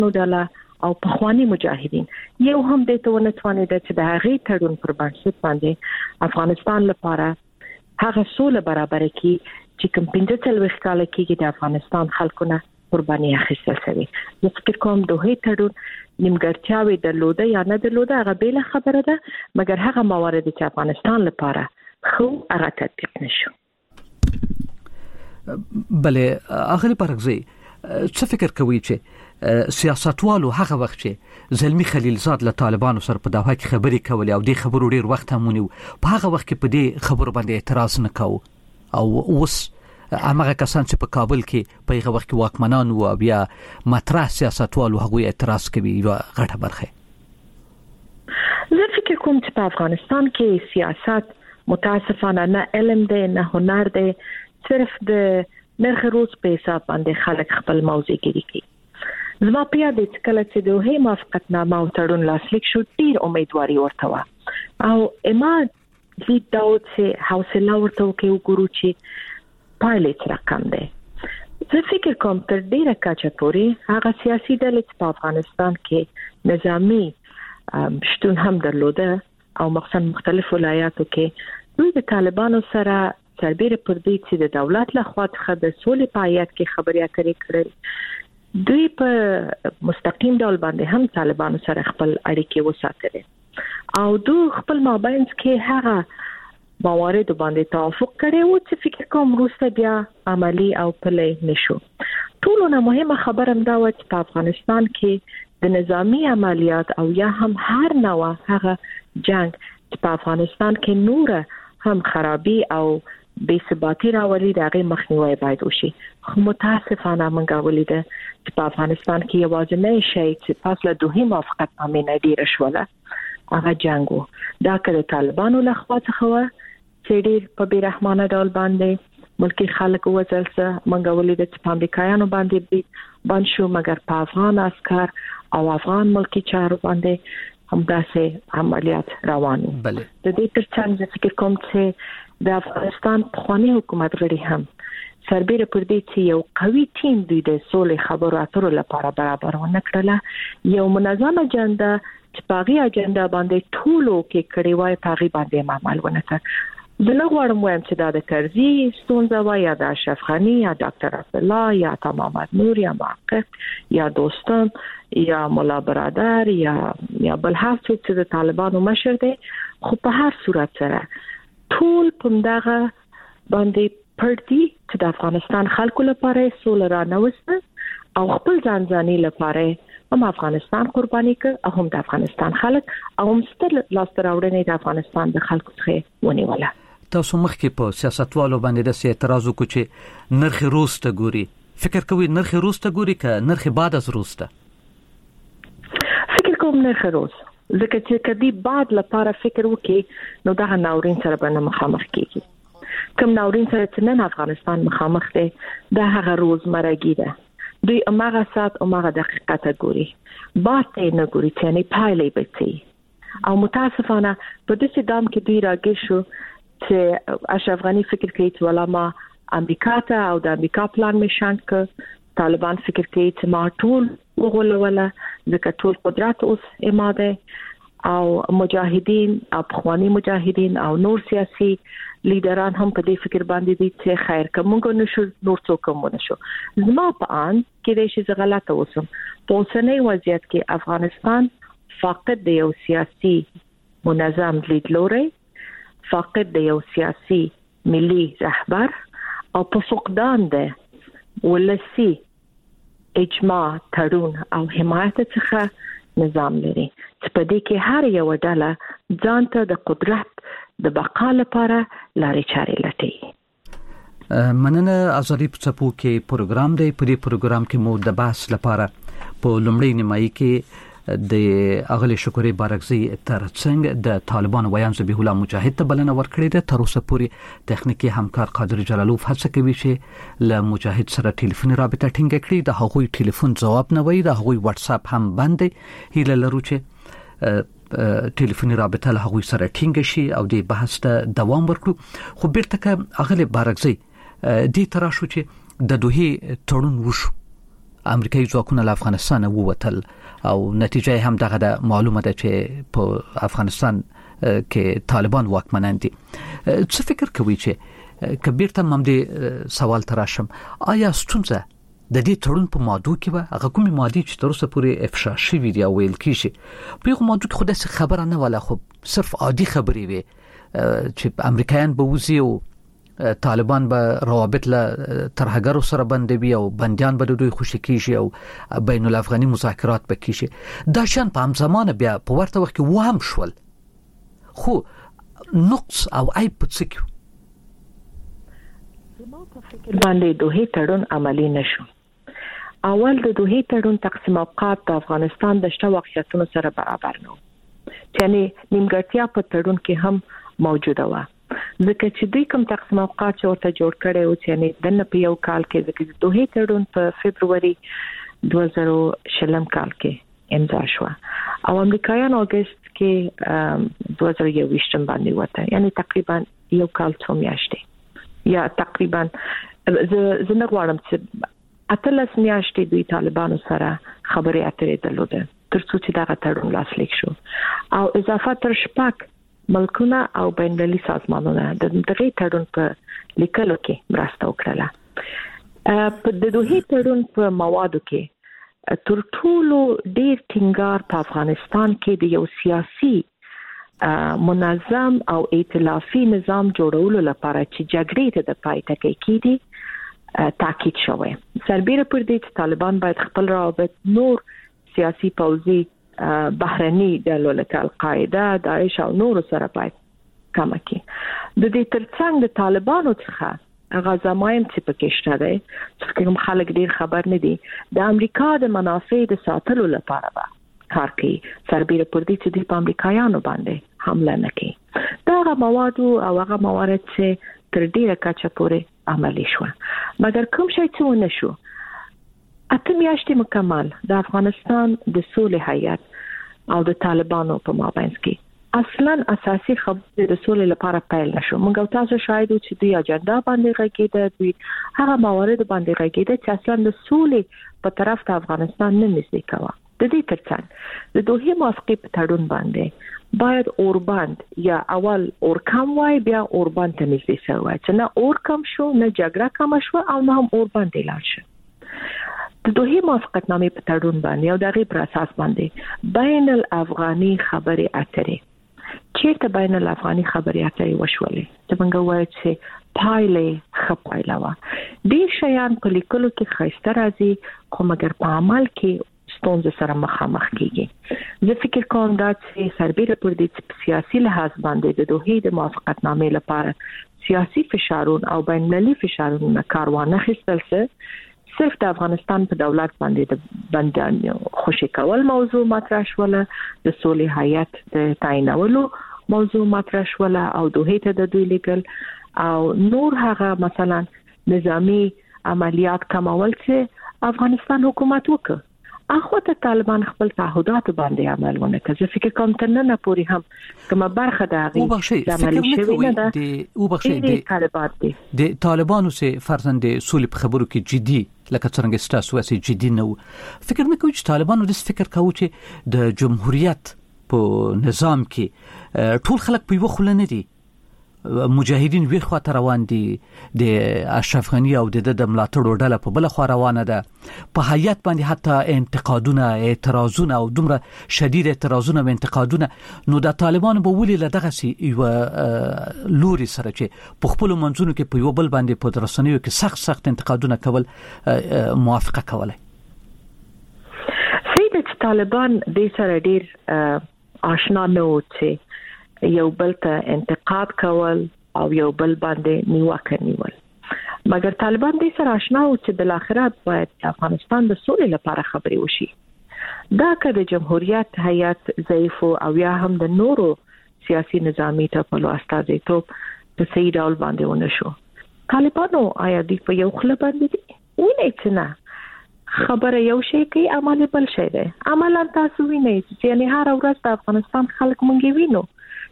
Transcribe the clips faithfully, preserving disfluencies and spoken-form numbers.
نو ډله او پخوانی مجاهدین یو هم د توونه توانیده چې د هغې تړون پر بنسټ باندې افغانستان لپاره هغه سوله برابر کړي چې کوم پنځه څلوېښت کاله کېږي د افغانستان خلکو نه قرباني اخیستل شوې. زه فکر کوم دوی تړون نیمګړتیاوې درلوده یا نه درلوده هغه بېله خبره ده، مګر هغه موارد چې افغانستان لپاره خو هغه تطبیق نشو. بله اغلی پرغزی څه فکر کوي چې سیاستوالو هغه وخت چې زلمی خلیلزاد له طالبانو سره په دغه کې خبرې کولې او د خبرو ډیر وخت هم ونیو، په هغه وخت کې په دې خبرو باندې اعتراض نه کاوه او اوس هغه کسان چې په کابل کې په هغه وخت کې واکمنان وو بیا مطرح سیاستوالو هغه اعتراض کوي یو غټه برخه. زه فکر کوم چې په افغانستان کې سیاست متاسفانه نه علم دی نه هنر دی، صرف د نرخ روز په حساب باندې خلک خپل موضوع کوي. زما په یاد چې کله چې دوه موافقتنامه او تړون لاسلیک شو ډیر امیدواري ورته و او اما لید داوت چې حوصله ورته وکړو ګورو چې پایلې رقم دی. زه فکر کوم تر ډیره کچه پورې هغه سیاسي ډلې په افغانستان کې نظامی شتون هم درلوده او مخصوصا مختلف ولایاتو کې دوی د طالبانو سره سربېره پر دې چې د دولت له خوا څخه د سولې په ایت کې خبرې اترې کړې، دوی په مستقیم ډول باندې هم طالبانو سره خپل اړیکې وساتلې او دوی خپل مابینځ کې هغه موارد باندې توافق کړي و چې فکر کوم وروسته بیا عملی او پلي نشو. ټولونه مهمه خبره هم دا و چې په افغانستان کې د نظامی عملیات او یا هم هر نوع هغه جنگ چې په افغانستان کې نور هم خرابي او بے ثباتی راولي دغه مخنیوي باید وشي. خو متاسفانه موږ ولیده چې په افغانستان کې یوازینی شی چې فاصله دوه موافقتنامې نه ډیره شوله هغه جنگ و. دا کله طالبانو له خوا څخه و چې ډیر په بیرحمانه ډول باندې ملکی خلک وځل څه موږ ولیده چې په امریکایانو باندې باندې شو، مګر په افغان عسكر او افغان ملکی چارو باندې همداسې عملیات روانو. د دې ترڅنګ فکر کوم چې د افغانستان پخوانی حکومت غړي هم سربېره پر دې چې یو قوي ټیم دوی د سولې خبرو اترو لپاره برابر ونه کړله، یو منظم اجنډا چې پاغي اجنډا باندې ټولو کې کړي وای پاغي باندې عمل ونه کړ. زه نه غواړم وایم چې دا د کرزي ستونزه و یا د اشرف غني یا ډاکټر عبدالله یا محمد نور یا محقق یا دوستم یا مولا برادر یا یا بل هر څوک چې د طالبانو مشر دی، خو په هر صورت سره ټول په دغه باندې پړتي چې د افغانستان خلکو لپاره سوله را نوسته او خپل ځان ځاني لپاره هم افغانستان قرباني کړ او هم د افغانستان خلک او هم ستر لاستر راوړنې د افغانستان د خلکو څخه ونیوله. تاسو مخکې په سیاستوالو باندې د اعتراض وکړو چې نرخ روز ته ګوري، فکر کوي نرخ روز ته ګوري که نرخ بعد از روز ته؟ فکر کوم نرخ روز، ځکه چې کدی بعد لپاره فکر وکړي نو دا ناورین سره باندې مخامخ کیږي. کوم ناورین سره چې نن افغانستان مخامخ دی دا هغه روزمرګي ده، دوی امغه ساعت امغه دقیقه ته ګوري، بعد ته نه ګوري چې نه پایلې بچي. او متاسفانه په دې ډام کې دوی راګیر شو چې اشرف غني فکر کوي چې ولا ما امریکا ته او د امریکا پلان میشان ک طالبان فکر کوي چې ما ټول وغولوله ځکه ټول قدرت اوس اماده او مجاهدین او پخوانی مجاهدین او نور سیاسي لیډران هم په دې فکر باندې دي چې خیر کومګو نشو نور څوک کوم نشو. زما په ان کې د شي غلطه وسم په اوسنۍ وضعیت کې افغانستان فقط د یو سیاسي منظم لیدلوري، فقط د یو سیاسي ملي رهبر او په فقدان ده ولسی اجماع تړون او حمایت څخه نظام لري چې په دې کې هر یو ډله ځان ته د قدرت د بقا لپاره لارې چارې لټوي. مننه. ازادي په څپو کې پروګرام دی. په دې پروګرام کې مو د بحث لپاره په لومړی نیمایي کې د اغلی شکرې بارکزي ترڅنګ د طالبان ویان ذبیح الله مجاهد ته بلنه ورکړې ده. تر اوسه پورې تخنیکی همکار قادر جلالوف هڅه کوي چې له مجاهد سره ټلیفوني رابطه ټینګه کړي. د هغوی ټلیفون جواب نه وایي، د هغوی واتس اپ هم بند دی. هیله لرو چې ټلیفوني رابطه له هغوی سره ټینګه شي او د بحث ته دوام ورکړو. خو بیرته که اغلی بارکزي دې تراشو چې د دوه تړون وشو امریکایي ځواکونه له افغانستان ووتل او نتیجه هم دغه د معلومه ده چې په افغانستان کې طالبان واکمنان دي. څه فکر کوي چې کبیرته مم دې سوال تراشم، آیا ستونزه د دې تړون په ماده کې به هغه کومې ماده چې تر اوسه پورې افشا شوې دي او ویل کیږي په هغه ماده کې خو داسې خبره نه ولا، خو صرف عادي خبرې وي چې امریکایان به وزي او طالبان به روابط له ترهګرو سره بندوي او بنديان به دوی خوشي کیږي او بین الافغاني مذاکرات به کیږي. دا شان په هم زمانه بیا په ورته وخت کې وهم شول، خو نقص او عیب په څه کې زما په فکر باندې دوه تړون عملی نشو. اول د دوه تړون تقسیم اوقات د افغانستان د شته واقعیتونو سره برابر نه، یعنی نیمګړتیا په تړون کې هم موجوده و، ځکه چې دوی کوم تقسیم اوقات چې ورته جوړ کړي او چې د نه په یو کال کې د دوه تړون په فبرवरी دوه زره شلم کال کې امضا شو او امریکایان اگست کې دوه زره یوویشتم باندې وته، یعنی تقریبا یو کال څو میاشتې یا تقریبا زه نه غواړم چې اتلس میاشتې دوی طالبانو سره خبرې اترې درلوده ترڅو چې دغه تړون لاسلیک شو او اضافه تر شپږ ملکونه او بین المللي سازمانونه د دغه تړون په لیکلو کې مرسته وکړه. په د دوه تړون په موادو کې تر ټولو ډیر ټینګار په افغانستان کې د یو سیاسي منظم او ائتلافي نظام جوړولو لپاره چې جګړې ته د پای ټکی کېدی تاکید شوی. سربېره پر دې چې طالبان باید خپل روابط نور سیاسي پوځي بهرني ډلو لکه القاعده، داعش او نور سره باید کم کړي. د دې ترڅنګ د طالبانو څخه غزایم چې پکې شته دی چې کوم خلک ډیر خبر نه دي د امریکا د منافع د ساتلو لپاره به کار کوي، سربېره پر دې چې د امریکایانو باندې حمله نه کوي. دا مواد او هغه موارد چې تر ډیره کچه پورې عملی شو، مګر کوم شی چې ونه شو اته میاشتې مکمل د افغانستان د سولې هیئت او د طالبانو په مابین کې اصلا اساسي خبرې د سولې لپاره پیل نشو. موږ تاسو شاهد چې دوی اجنډا باندې غږیده، دوی هغه موارد باندې غږیده چې اصلا د سولې په طرف د افغانستان نه نږدې کوي. د دې ترڅنګ د دوه موافقې په تړون باندې باید اوربند یا اول اورکم وای بیا اوربند ته نږدې شوی چې نه اورکم شو نه جګړه کم شو او نه هم اوربند اعلان شو. د دوه موافقتنامې په تړون باندې او دغه پر اساس باندې بین الافغاني خبرې اترې چیرته بین الافغاني خبرې اترې وشولې چې موږ وایو چې پایلې خپایلا و ډیر شیان په لیکلو کې خسته راځي خو مګر په عمل کې ستونزې سره مخامخ کیږي. زه فکر کوم دا چې سربېره پر دې سیاسي لحاظ باندې د دوه د موافقتنامې لپاره سیاسي فشارونه او بین المللي فشارونه کاروانه خستل څه صرف د افغانستان په دولت باندې د بندیانو خوشی کول موضوع مطرح شوله، د سولې هیئت د تعیینولو موضوع مطرح شوله او دوه ته د دوی لیکل او نور هغه مثلا نظامی عملیات کمول چې افغانستان حکومت وکړ. اخو ته طالبان خپل تعهدات باندې عمل ونه کړ. زه فکر کوم تر نن پورې هم کومه برخه د هغه د عملی شوی نه ده او بخښي د طالبانو سه فرزند سولې په خبرو کې جدي لکه څنګه ستاسو واسي جدي نه فکر نه کوي چې طالبانو د فکر کوي چې د جمهوریت په نظام کې ټول خلک په یو خل نه دي، مجاهدین وی خوا ته روان دي، د اشرف غنی او د د ملاتړو ډله په بل خوا روانه ده، په هیئت باندې حتی انتقادونه اعتراضونه او دومره شدید اعتراضونه او انتقادونه، نو د طالبانو به ولې لدغه سي یو لوري سره چې په خپل منځونو کې په یو بل باندې په رسنیو کې سخت سخت انتقادونه کول موافقه کوله. سید طالبان د سره ډیر آشنا نه و چې یو بل ته انتقاد کول او یو بل باندې نیوکه نیول، مګر طالبان دې سره آشنا و چې بل اخرت باید افغانستان د سولې لپاره خبرې وشي. دا که د جمهوریت هیئت ضعیف او یا هم د نورو سیاسي نظامی ټاپلو استازیتوب په صحیح ډول باندې ونه شو. طالبانو آیا دوی په یو خله باندې دي؟ ونه چې نه خبره یو شی کوي عمل بل شی دی. عملا تاسو وینئ چې نه هر ورځ د افغانستان خلک مونږ وینو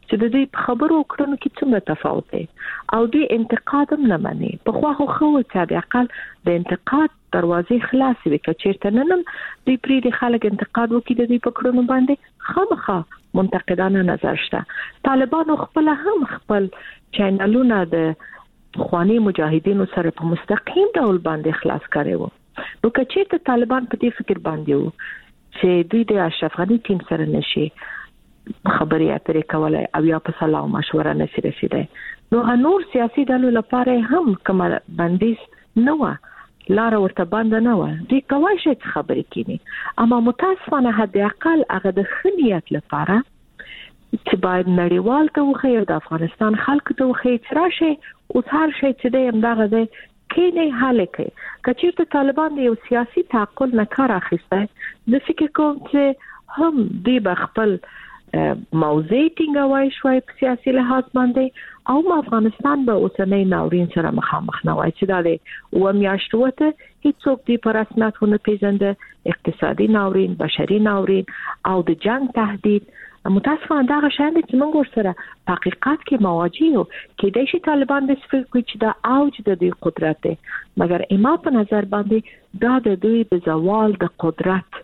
چې د دې خبرو کړنو کې څومره تفاوت دی او دوی انتقاد هم نه مني. په خو خو خو چې د عقل د انتقاد دروازې خلاص وي که چیرته نن دوی پری د خلک انتقاد وکړي د دې په کړنو باندې خامخا منتقدانه نظر شته. طالبانو خپل هم خپل چینلونه د خواني مجاهدینو سره په مستقیم ډول باندې خلاص کړي وو. نو که چیرته طالبان په دې فکر باندې وو چې دوی د اشرف غنی ټیم سره نشي خبرې اترې کولای او یا په صلاح او مشوره نشي رسیدای، نو نور سیاسي ډلو لپاره هم کوم بندیز نه و، لار ورته بند نه و، دوی کوي چې خبرې کینی. اما متاسفانه حد اقل هغه د خنیت لپاره چې باید نړیوال ته وخی او د افغانستان خلک ته وخی چې راشه او هر شي چې د همدغه د کینې حل کوي. کچېرته طالبان د یو سیاسي تعقل نه کار اخیسته، د فکر کوم چې هم دی بخپل موضوع ټینګوي شوي په سیاسي لحاظ باندې او افغانستان به اوسنۍ ناورین سره مخامخ نه وای چې دا د و میاشتو ته هیڅوک دی پر رسمیت ونه پیژنده، اقتصادي ناورین، بشري ناورین او د جنگ تهدید. متاسفانه دا شاید چې موږ ورسره په حقیقت کې مواجه یو کې د شي طالبان د فکر کوي چې دا اوج د دوی قدرت دی، مګر ایما په نظر باندې دا د دوی د زوال د قدرت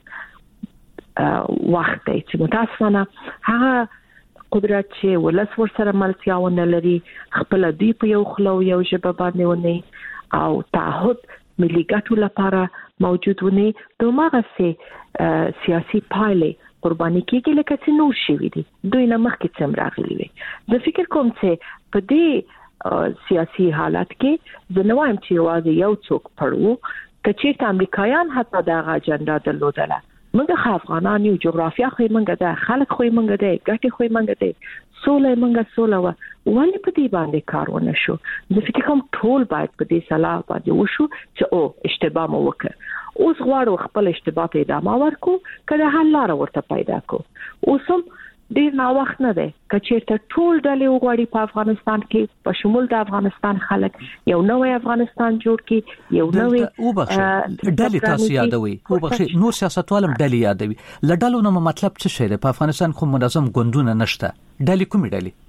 وخت دی چې متاسفانه هغه قدرت چې ولس ورسره ملتیاونه لري خپل دوی په یو خلو یو ژبه باندې ونی او تعهد ملي ګټو لپاره موجود ونی، نو هغه سي سیاسي پایلې قرباني کېږي لکه چې نور شي وي دي دوی نه مخکې څم راغلي وي. زه فکر کوم چې په دې سیاسي حالت کې زه نه وایم چې یوازې یو څوک پړو، که چېرته امریکایان حتی دغه اجنډا درلودله، موږ افغانان یو، جغرافیا خو موږ ده، خلک خو موږ ده، ګټې خو موږ ده، سوله موږ سوله و، ولې په دې باندې کار ونه شو؟ زه فکر کوم ټول باید په دې صلاح باندې وشو چې او اشتباه مو وکړ، اوس غواړو خپل اشتباه ته ادامه ورکو کله حل لار ورته پیدا کو. اوس هم ډیر نا وخت نه دی که چیرته ټول ډلې وغواړي په افغانستان کې په شمول د افغانستان خلک یو نوې افغانستان جوړ کړي، یو نوې وبخښه ډلې تاسو یادوي، وبخښه نور سیاستوالم ډلې یادوي، لډلو نو مطلب څه شی دی؟ په افغانستان خو منظم ګوندونه نشته، ډلې کومې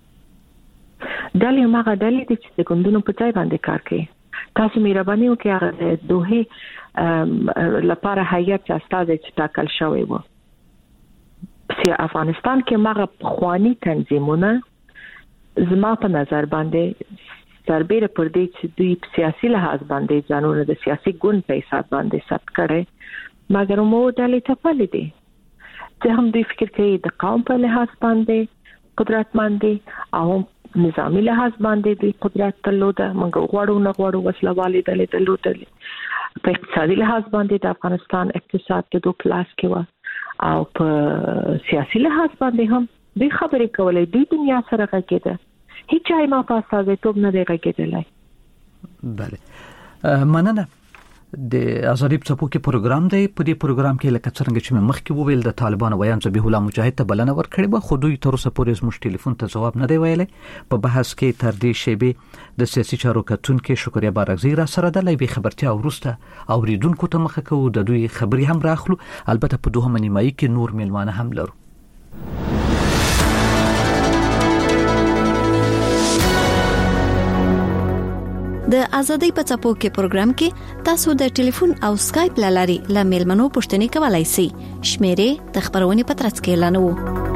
ډلې؟ ډلې ماغه ډلې دي چې د ګوندونو په ځای باندې کار کوي. تاسو مهرباني وکړئ هغه د دوه لپاره هیئت استازي چې ټاکل شوی و په افغانستان کې ماغه خواني تنظیمونه زما په نظر باندې سربېره پر دې چې دوی سیاسي لحاظ باندې ځانونه د سیاسي ګوند په حساب باندې ثبت کړي، مګر مو ډلې تپلې دي چې هم دوی فکر کوي د قوم په لحاظ باندې قدرت باندې او نظامی لحاظ باندې دوی قدرت درلوده، موږ غواړو نه غواړو وسلوالې ډلې درلودلې، په اقتصادي لحاظ باندې د افغانستان اقتصاد د دوه کلاس کې و او په سیاسي لحاظ باندې هم دوی خبرې کولې، دوی دنیا سره غږېده، هیڅ ځای ما په استازیتوب نه دی غږېدلی. بله مننه. د ازادي څپو کې پروګرام دی، په دې پروګرام کې لکه څنګه چې مخکې وویل د طالبانو ویان ذبیح الله مجاهد ته بلنه ورکړې و، خو دوی تر اوسه پورې زموږ ټلیفون ته جواب نه دی ویلی. په بحث کې تر دې شیبې د سیاسي چارو کتونکو شکریا بارغزي را سره ده، لوي خبرتیا وروسته اوریدونکو ته مخه کوو، د دوی خبري هم راخلو، البته په دوه نیمایي کې نور میلمانه هم لرو. د ازادۍ په څپو کې پروګرام کې تاسو د ټلیفون او سکایپ لاري ل میلمنو پوښتنې کولای شئ. شمیرې د خبرونې په ترڅ کې اعلانوو.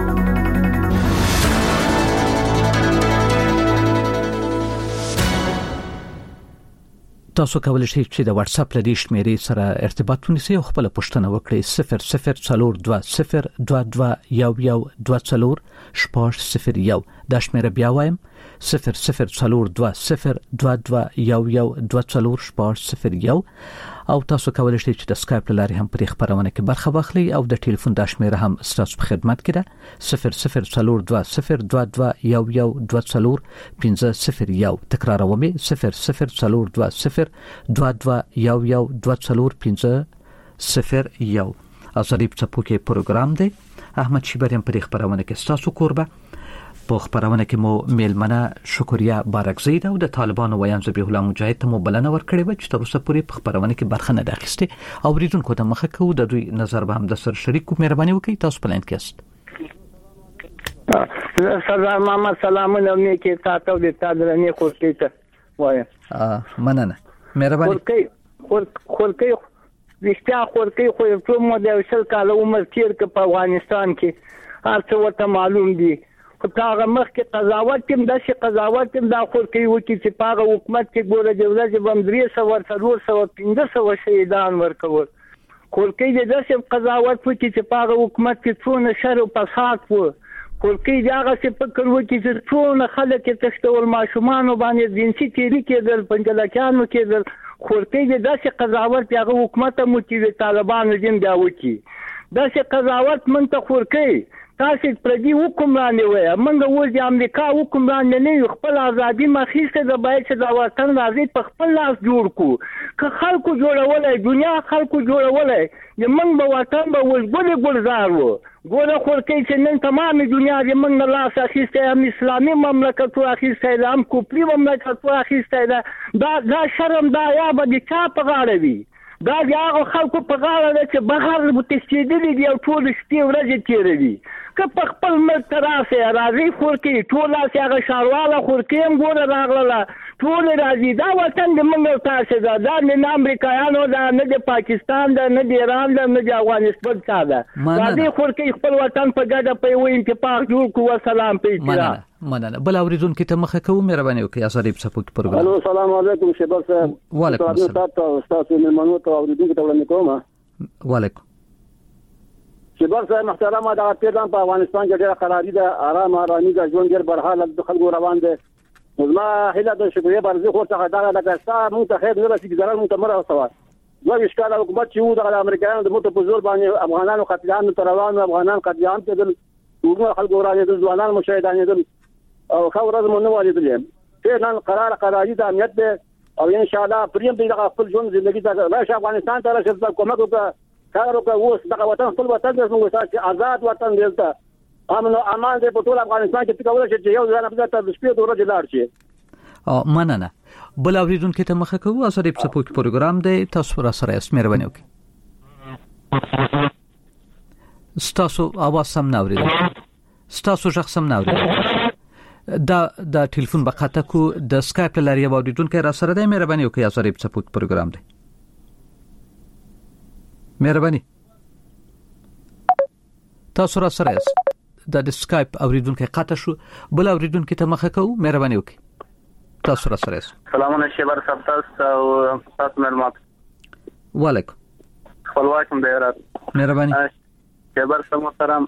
تاسو کولی شئ چې د واتس اپ لدی شمیرې سره ارتباط ونیسئ او خپل پوښتنه وکړئ. صفر صفر څلور دوه صفر دوه دوه یو یو دوه څلور شپږ صفر یو. دا شمیره بیا وایم: صفر صفر څلور دوه صفر دوه دوه یو یو دوه څلور شپږ صفر یو. او تاسو کولی شئ چې د سکایپ لاري هم پر خبرونه کې برخه واخلئ او د ټلیفون د شمیره هم ستاسو په خدمت کې ده: صفر صفر څلور دوه صفر دوه دوه یو یو دوه څلور پنځه صفر یو. تکراروم: صفر صفر څلور دوه صفر دوه دوه یو یو دوه څلور پنځه صفر یو. ازادي څپو کې پروګرام دی. احمد شیبریم پر خبرونه کې ستاسو قربه. په خبرونه کې مو میلمنه شکریا بارغزي او د طالبانو ویان ذبیح الله مجاهد ته مو بلنه ورکړې و چې تر اوسه پورې په خبرونه کې برخه نه اخیسته او ریډونکو ته مخه کوو، د دوی نظر به هم د سر شریکو. مهرباني وکړئ، تاسو په لاین کې یاست. سردار محمد سلامونه مې کې تاسو د تادرنې خورکې ته وایم مننه مهرباني خورکې خورکې رښتیا خورکې خو یو څو مو د شل کال عمر تیر ک په افغانستان کې هر څه ورته معلوم دي خو هغه مخکې قضاوت تم د شي قضاوت تم د خورکې وکی چې په حکومت کې ګوره د ورځې بم درې سو څلور سو پنځه سو شهیدان ورکول خورکې د شي قضاوت وکی چې په حکومت کې څونه شر او فساد و خورکې دغه څه فکر وکی چې څونه خلک تشتول ماشومان باندې جنسي تیری کېدل پنځلکانو کېدل خورکې د شي قضاوت هغه حکومت مو چې طالبان دین دا وکی د شي قضاوت مونته خورکې تاسو پردي حکمران وي موږ اوس د امریکا حکمران نه یو خپل ازادي مخېسته د باید چې د وطن راځي په خپل لاس جوړ کو که خلکو جوړولای دنیا خلکو جوړولای چې موږ به وطن به ولګول ګلزار وو ګوره خورکې چې نن تمامه دنیا د موږ لاس اخیسته هم اسلامي مملکت اخیسته ده هم کوپری مملکت اخیسته ده دا دا شرم دا یا به د چا په غاړه وي دا هغه خلکو په غاړه ده چې بهر متشددي دی او ټول شپې ورځې تیروي که په خپل ملک راسه راځي خورکې ټول هغه شارواله خورکې هم ګوره راغله ټول راځي دا وطن د موږ تاسو ده دا نه امریکایانو ده نه د پاکستان ده نه د ایران ده نه د افغانستان څخه ده راځي خورکې خپل وطن په ګډه په یو اتفاق جوړ کو وسلام په احترام مننه بل اوریدون کې ته مخه کوم مهرباني وکړئ اسریب سپوک پروګرام الو السلام علیکم شباب صاحب وعلیکم السلام تاسو مېلمنو ته اوریدونکو ته وړاندې کوم وعلیکم شباب صاحب محترم دا پیغام په افغانستان کې ډېر قراری ده آرام آرامي ده ژوند ډېر برحال د خلکو روان دي زما هله د شکرې برزي خو څنګه دا لکه تاسو مونږ ته خیر نه رسیدي ګران مونږ ته مره وسوه دوه اشکال حکومت چې وو د امریکایانو د موټو په زور باندې افغانانو قتلعام تر روانو افغانان قتلعام ته د ټول خلکو راځي د ځوانان مشاهدان دي او خبره زموږ نه وایي چې نن قرار قراری د امنیت ده او ان شاء الله پریم دې خپل ژوند ژوندۍ ته راشه افغانستان ته راشه کومک وکړه کار وکړه اوس دغه وطن خپل وطن د موږ سره آزاد وطن دلته امن او امان دې په ټول افغانستان کې څنګه ولر چې یو ځان په تاسو شپې دوره جلار شي او مننه بل اوریدون کې ته مخه کوو اسریب سپوک پروګرام دی تاسو را سره اسمه مهرباني وکړئ ستاسو اواز سم نه اورئ ستاسو شخص سم نه اورئ دا دا ټلیفون بقاته کو د اسکایپ لاري اوریدون کې را سره دی مهرباني وکړئ اسریب سپوک پروګرام دی مهرباني تاسو را سره د اسکایپ اوریدون کې قاته شو بل اوریدون کې ته مخه کوو مهرباني وکړئ تاسو را سره سلامونه شیبر صاحب تاسو او تاسو معلومات وعلیکم خپلواکم د هرات مهرباني شیبر صاحب محترم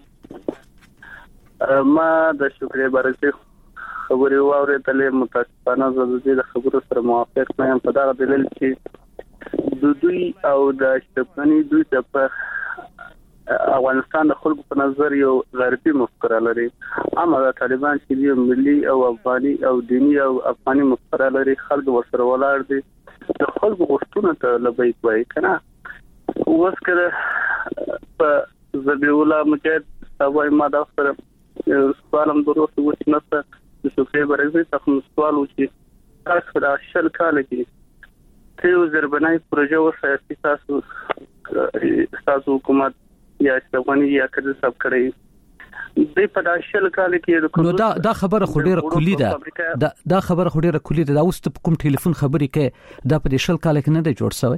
ما د شکرې برسي خبري واورېدلې متاسفانه زه د خبرو سره موافق نه یم په دا دلیل چې د دوی او د شپنی دوی په افغانستان د خلکو په نظر یو غربي مفکوره لري اما د طالبان چې یو ملي او افغاني او دینی او افغاني مفکوره لري خلک ورسره ولاړ دي د خلکو غوښتنه ته لبیک وایي کنه اوس کله په ذبیح الله مجاهد سوای ما دا سره سوالم دروست و چې نسته د شکرې برزي تاسو سوال وشي تاسو د شل کال کې یو ضربنای پروژه وسایي تاسو تاسو حکومت یا څنګه یا کړي سب کړی د پداشل کال کې نو دا دا خبره خو ډیره کلی ده دا دا خبره خو ډیره کلی ده دا اوس ته کوم ټلیفون خبرې کې دا په شل کال کې نه دی جوړ شوی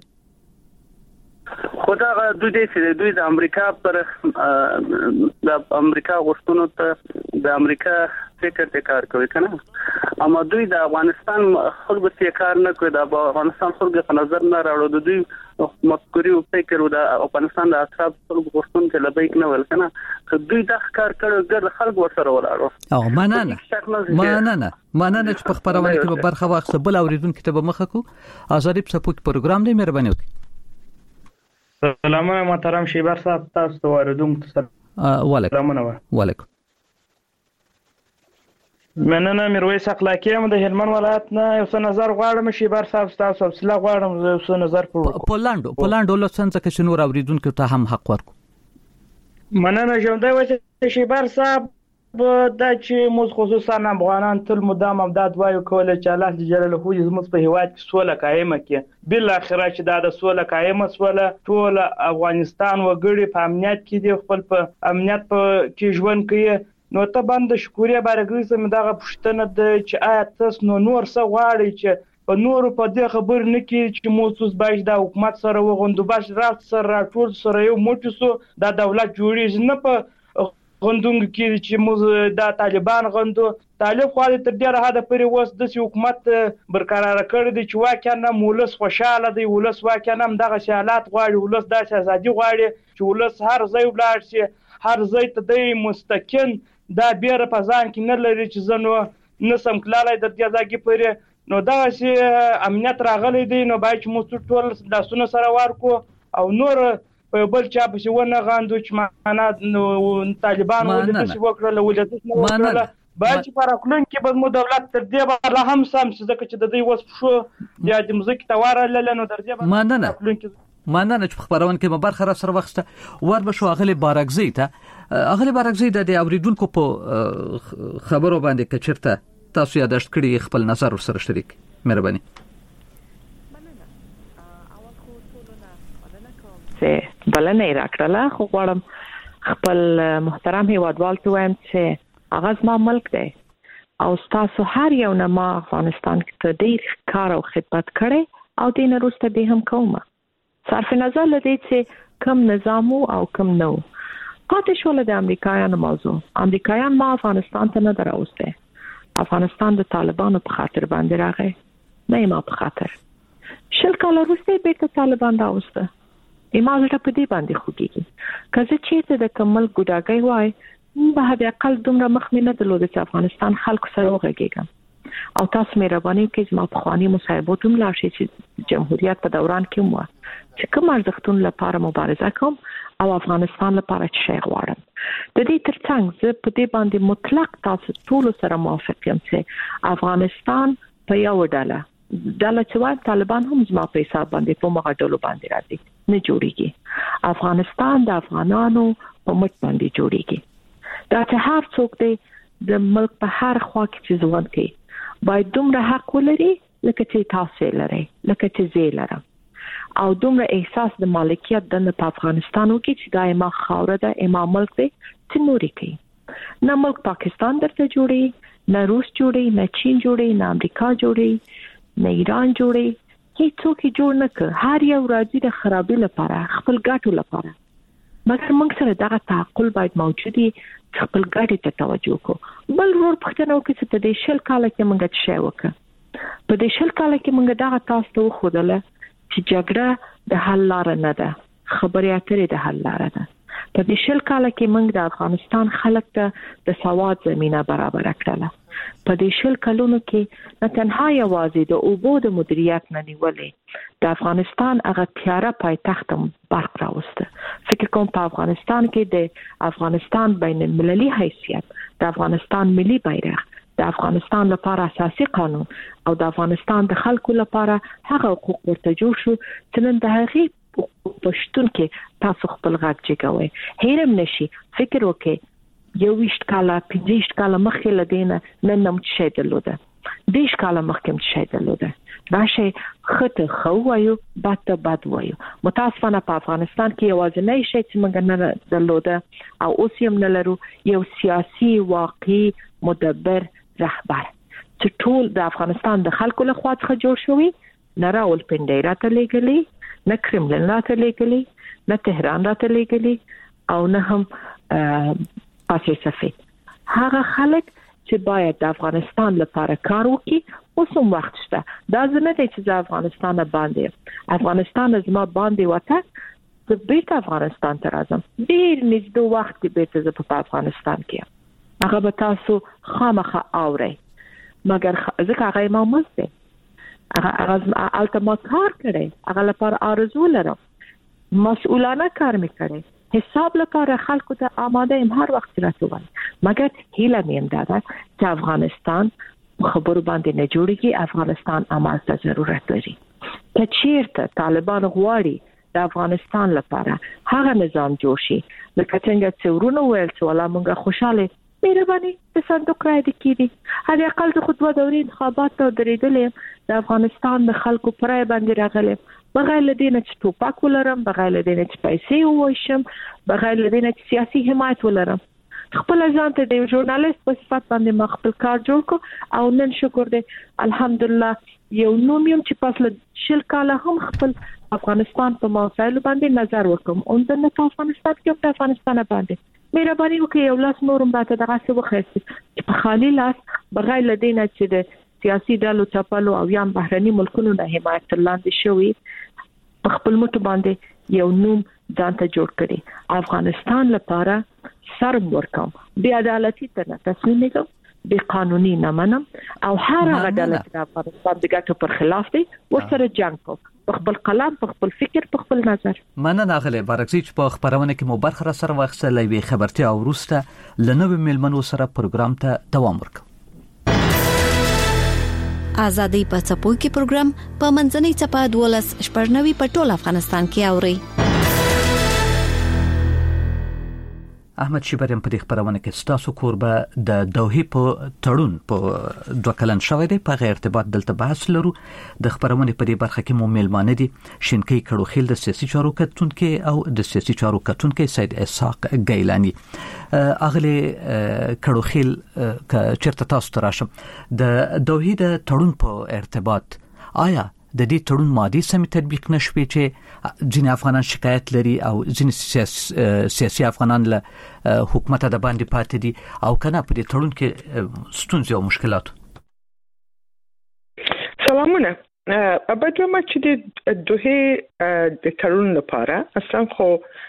خدا دوی دې دوی د امریکا پر د امریکا غوښتنو ته د امریکا فکر ته کار کوي کنه اما دوی د افغانستان خلکو ته کار نه کوي د افغانستان خلکو په نظر نه راوړو د دوی مفکوري او فکر د افغانستان د اطراف خلکو غوښتنو ته لبیک نه ول کنه دوی د کار کړو ګر خلکو ورسره ولاړو او مننه مننه مننه چې په خبرونه کې به برخه واخصه بل اوریدونکو ته به مخه کو ازادي سپوک پروګرام دی مهرباني وکړئ سلام محترم شیبر صاحب تاسو ته اوریدونکو سره وعلیکم وعلیکم مننه میرویس اخلاقی هم د هلمند ولایت نه یو څه نظر غواړم شیبر صاحب تاسو حوصله غواړم یو څه نظر پولاندو پولاندو لسنځ کې شنو اوریدونکو ته هم حق ورکو مننه ژوندۍ وځي شیبر صاحب دا چې موږ خصوصا افغانان تل مدام امداد وایو کوله چې الله جل جلاله زموږ په هیواد کې سوله قائمه کړي بل اخره چې دا د سوله قائمه سوله ټول افغانستان وګړي په امنیت کې دی خپل په امنیت کې ژوند کوي نو ته باندې شکوریا بارګری سم دغه پښتنه د چې آیا تاسو نو نور څه غواړي چې په نور په دې خبر نه کې چې موږ باید د حکومت سره وغوندو باش رات سره ټول سره یو موټی سو د دولت جوړیږي نه په غوندونګ کې چې موږ د طالبان غوندو طالب خو د تر ډیره حد پورې وس د حکومت برقرار کړی دی چې واکه نه مولس خوشاله دی ولس واکه نه دغه حالات غواړي ولس د ازادي غواړي چې ولس هر ځای ولاړ شي هر ځای ته د مستقین دا بیره په ځان کې نه لري چې زنو نسم کلالای د جزاګي پورې نو دا چې امنیت راغلی دی نو باید چې موږ ټول لاسونه سره ورکو او نور په بل چا په ونه غاندو چې معنا طالبان ولې څه وکړل ولې څه نه وکړل باید چې پر خپلن کې به مو دولت تر دې به هم سم ځکه چې د دې وس شو یا د مزګ تواره لنو تر دې به مننه مننه چې خبرونه کې برخه را سره وخته ور به شو اغلی بارګزی ته اغلی بارګزی د اوریدونکو په خبرو باندې کچرته تاسو یاداشت کړی خپل نظر سره شریک مهرباني چې بلنه راکړه خو غواړم خپل محترم هیوادوال ته وایم چې اغاز ما ملک دی او تاسو هر یو نه ما افغانستان کې ډېر کار او خدمت کړي او د نورسته به هم کومه صرف نظر لدی چې کم نظام او کم نو قاطع شول د امریکایانو موضوع امریکایان ما افغانستان ته نه دراوسته افغانستان د طالبانو په خاطر باندې راغی نه ما په خاطر شل کال وروسته به طالبان راوسته ایمازه په دې باندې خوږي کله چې د کمل ګډاګي وای به بیا قل دومره مخ مې نه درلود چې افغانستان خلکو سره وغږیږم او تاسو مهرباني کې ما په خواني مصاحبه هم لاشي چې جمهوریت په دوران کې مو چې کوم ارزښتونو لپاره مبارزه کوم او افغانستان لپاره چې شي غواړم د دې ترڅنګ زه په دې باندې مطلق تاسو ټول سره موافق یم چې افغانستان په یو ډله ډله چې طالبان هم زما په حساب باندې په مغه ډلو باندې راځي نه جوړیږي افغانستان د افغانانو په مټ باندې جوړیږي دا چې هر څوک دی د ملک په هر خوا کې چې ځوان کوي باید دومره حق ولري لکه چې تاسو لري لکه چې زه لرم او دومره احساس د مالکیت د په افغانستان کې چې دایما خاوره ده امام ملک دی چې نوري کوي نه ملک پاکستان درته جوړي نه روس جوړي نه چین جوړي نه امریکا جوړي نه ایران جوړي هیڅ څوک جوړ نه کړ هر یو راځي د خرابې لپاره خپل ګټو لپاره مګر موږ سره دغه تعقل باید موجودي خپل ګټې ته توجه وکړو بل ور پښتنو کې چې د شل کال کې موږ څه وکړو په دې شل کال کې موږ دغه تاسو ته خودله چې جګړه د حل لار نه ده خبرې اترې د حل لار ده په دې شل کال کې موږ د افغانستان خلک ته د سواد زمينه برابر کړله په دې شل کلونو کې نه تنها یوازې د اوبو د مدیریت نه نیولې د افغانستان هغه تیاره پایتخت برق راوسته فکر کوم په افغانستان کې د افغانستان بین المللي حیثیت د افغانستان ملي بیرغ د افغانستان لپاره اساسي قانون او د افغانستان د خلکو لپاره هغه حقوق ورته جوړ شو چې نن د هغې پښتون کې تاسو خپل غږ جګوي هیرم نشي فکر وکړئ یو وشت کاله پنځه کاله مخکې لدینه نن نم شي دلوده دیش کاله مخکې شي دلوده راشه خطه خو وایو بات بد وایو متاسفانه په افغانستان کې یوازې نه شي چې موږ نه دلوده او اوس هم نه لرو یو سیاسي واقعي مدبر رهبر چې ټول د افغانستان د خلکو له خوا څخه جوړ شوی نه راول پندای راته لګلی نه کرملن راته لګلی نه تهران راته لګلی او نه هم پاسې سفید هغه خلک چې باید د افغانستان لپاره کار وکړي اوس هم وخت شته دا زموږ د چې افغانستان باندې افغانستان زما باندې وته د بیت افغانستان ته راځم ډیر نږدې وخت کې بیت په افغانستان کې هغه به تاسو خامخا اوري مګر ځکه هغه ما مسته هغه هغه الټیمات کار کړي هغه لپاره ارزو لرم مسؤلانه کار میکړي حساب لپاره خلکو ته آماده ایم هر وخت راتوي مګر هیله مې ده چې افغانستان خبرو باندې نه جوړيږي افغانستان عمل ته ضرورت لري چې چیرته طالبان غواړي د افغانستان لپاره هغه نظام جوړ شي لکه څنګه چې ورونو ویل چې ولا مونږه خوشاله مهرباني د صندوق راځي کیږي هغه اقل د خطوه دوري انتخابات ته درېدلې د افغانستان د خلکو پرای باندې راغلي بغیر لدینه چې توپاک ولرم بغیر لدینه چې پیسې ووشم بغیر لدینه چې سیاسي حمایت ولرم خپل ځان ته د ژورنالیست په صفت باندې ما خپل کار جوړ کو او نن شکر دې الحمدلله یو نوم یم چې پس شل کاله هم خپل افغانستان په مسایلو باندې نظر وکم او د نه افغانستان کې په افغانستان باندې مهرباني وکړئ یو لاس نورم باته دغه څه وخیستي چې په خالي لاس بغیر لدینه چې د سیاسي ډلو چپلو او یا بهرني ملکونو نه حمایت لاندې شوی په خپل مټ باندې یو نوم ځان ته جوړ کړي افغانستان لپاره سر ورکوم بی عدالتي ته تسلیم نکوم بی قانوني نه منم او هر هغه ډله چې د افغانستان د ګټو پر خلاف دی ورسره جنگ کوم په خپل قلم په خپل فکر په خپل نظر. مننه غلې بارکزي چې په خبرونه کې مو برخه را سره واخیستلې وي خبرتي او وروسته لنوې میلمنو سره پروګرام ته دوام ورکړو. آزادۍ په څپو کې پروګرام په منځنۍ چپه دولس شپږنوي په ټول افغانستان کې اوري. احمد شیبریم په دې خبرونه کې ستاسو کوربه د دوحې په تړون په دوه کلن شوی دی په غیر ارتباط دلته بحث لرو. د خبرونه په دې برخه کې مو میلمانه دي شینکی کړوخیل د سیاسي چارو کتونکو او د سیاسي چارو کتونکو سید اسحاق ګیلانی. اغلی کړوخیل ک چرته تاسو تراشم د دوحې د تړون په ارتباط آیا د دې تړون مادي سمې تطبیق نشوي چې ځینې افغانان شکایت لري او ځینې سیاسي, سیاسي افغانان له حکومت د باندې پاتې دي او کنه په دې تړون کې ستونزې او مشکلات؟ سلامونه. ابدا ما چې د دوحې د تړون لپاره اصلا خو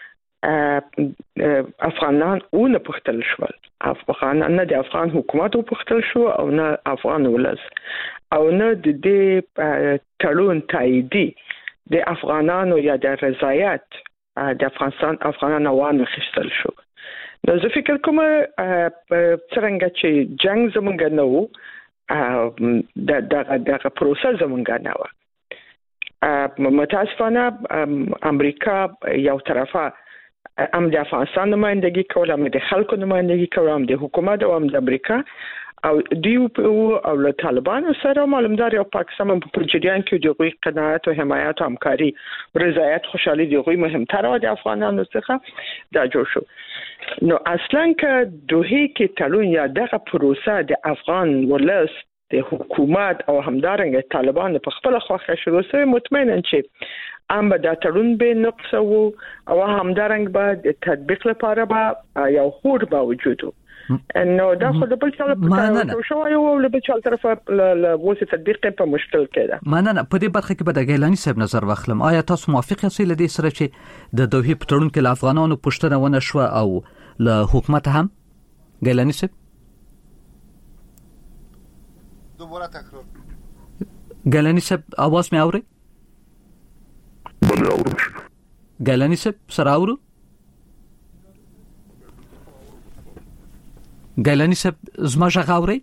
افغانان اونه پختل شول افغانان نه د افغان حکومت پختل شو او نه افغان ولس او نه د دې تړون تاییدي د افغانانو یا د رضایت د افغانستان افغانانو وانه خستل شو. نو زه فکر کوم څنګه چې جنگ زمونږ نه وو د دغه دغه پروسه زمونږ نه و. متاسفانه امریکا یو طرفه هم د افغانستان نمایندګي کول هم د خلکو نمایندګي کول هم د حکومت او هم د امریکا او دیو او له طالبانو سره معلومدار او پاکستان په جریان کې د غوي قناعت او حمایت او همکاري رضایت خوشحالي د غوي مهمتره د افغانانو څخه دا جوړ شو. نو اصلا که دوحې کې تړون یا دغه پروسه د افغان ولس د حکومت او همدارنګ طالبان په خپل خواخه شروع سره مطمئنن چې ام به د تړون به نقص وو او همدارنګ به د تطبیق لپاره به یو خور به وجود وو. نو دا خو د بل څه په شو یو له بل څه طرفه له وسه تطبیق په مشکل کې ده. مننه. په دې برخه کې به د ګیلانی صاحب نظر واخلم. آیا تاسو موافق یاست له دې سره چې د دوحې په تړون کې افغانانو پښتنه ونه شو او له حکومت هم؟ ګیلانی صاحب دوباره تکرار. ګیلانی صاحب आवाज مې اوري؟ بله اورم. ګیلانی صاحب سره اورو؟ ګیلانی صاحب زما ژغ اوري؟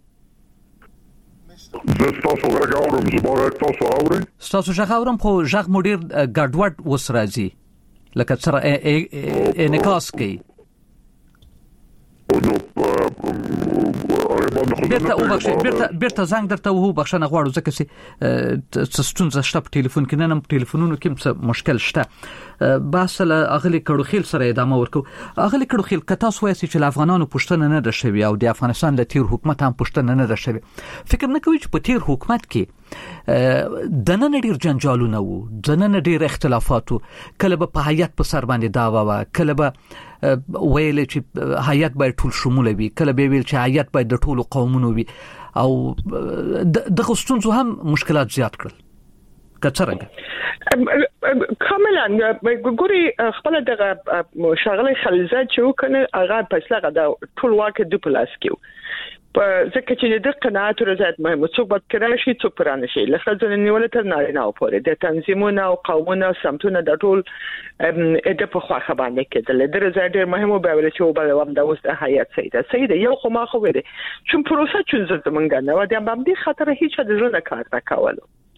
زه تاسو غږ اورم. زما غږ تاسو اوري؟ تاسو ژغ اورم خو ژغ مو ډیر ګډوډ وس راځي لکه سره انعکاس کوي. نو بیرته او بخښه بیرته بیرته زنګ درته وو بخښنه غواړو ځکه چې ستونزه شته په ټلیفون کې نه په ټلیفونونو کې څه مشکل شته. باسل اغلی کړوخیل سره ادامه ورکو. اغلی کړوخیل که تاسو وایئ چې افغانانو پښتنه نه ده شوی او د افغانستان د تیر حکومت هم پښتنه نه ده شوی فکر نه کوي چې په تیر حکومت کې د نن ډیر جنجالونه وو د نن ډیر اختلافات کله به په حیات په سر باندې داوا و کله به ویل چې حیات باید ټول شموله وي کله به ویل چې حیات باید د ټولو قومونو وي او د خصوصو هم مشکلات زیات کړل. کڅرنګ کاملا ګوري خپل دغه شغله خلیزه چې وکنه هغه فیصله غدا ټول واکه د پلاس کیو په ځکه چې د قناعت رضایت مهم څوک بد کړی شي څوک پرانه شي لکه ځنه نیول تر نارینه او پورې د تنظیمونو او قومونو سمتونه د ټول د په خواخه باندې کېدل د رضایت مهمه به ول چې وبل وم د اوس د حیات سیده سیده یو خو ما خو ویل چې پروسه چې زمونږ نه و د باندې خطر هیڅ د ژوند کار نه کولو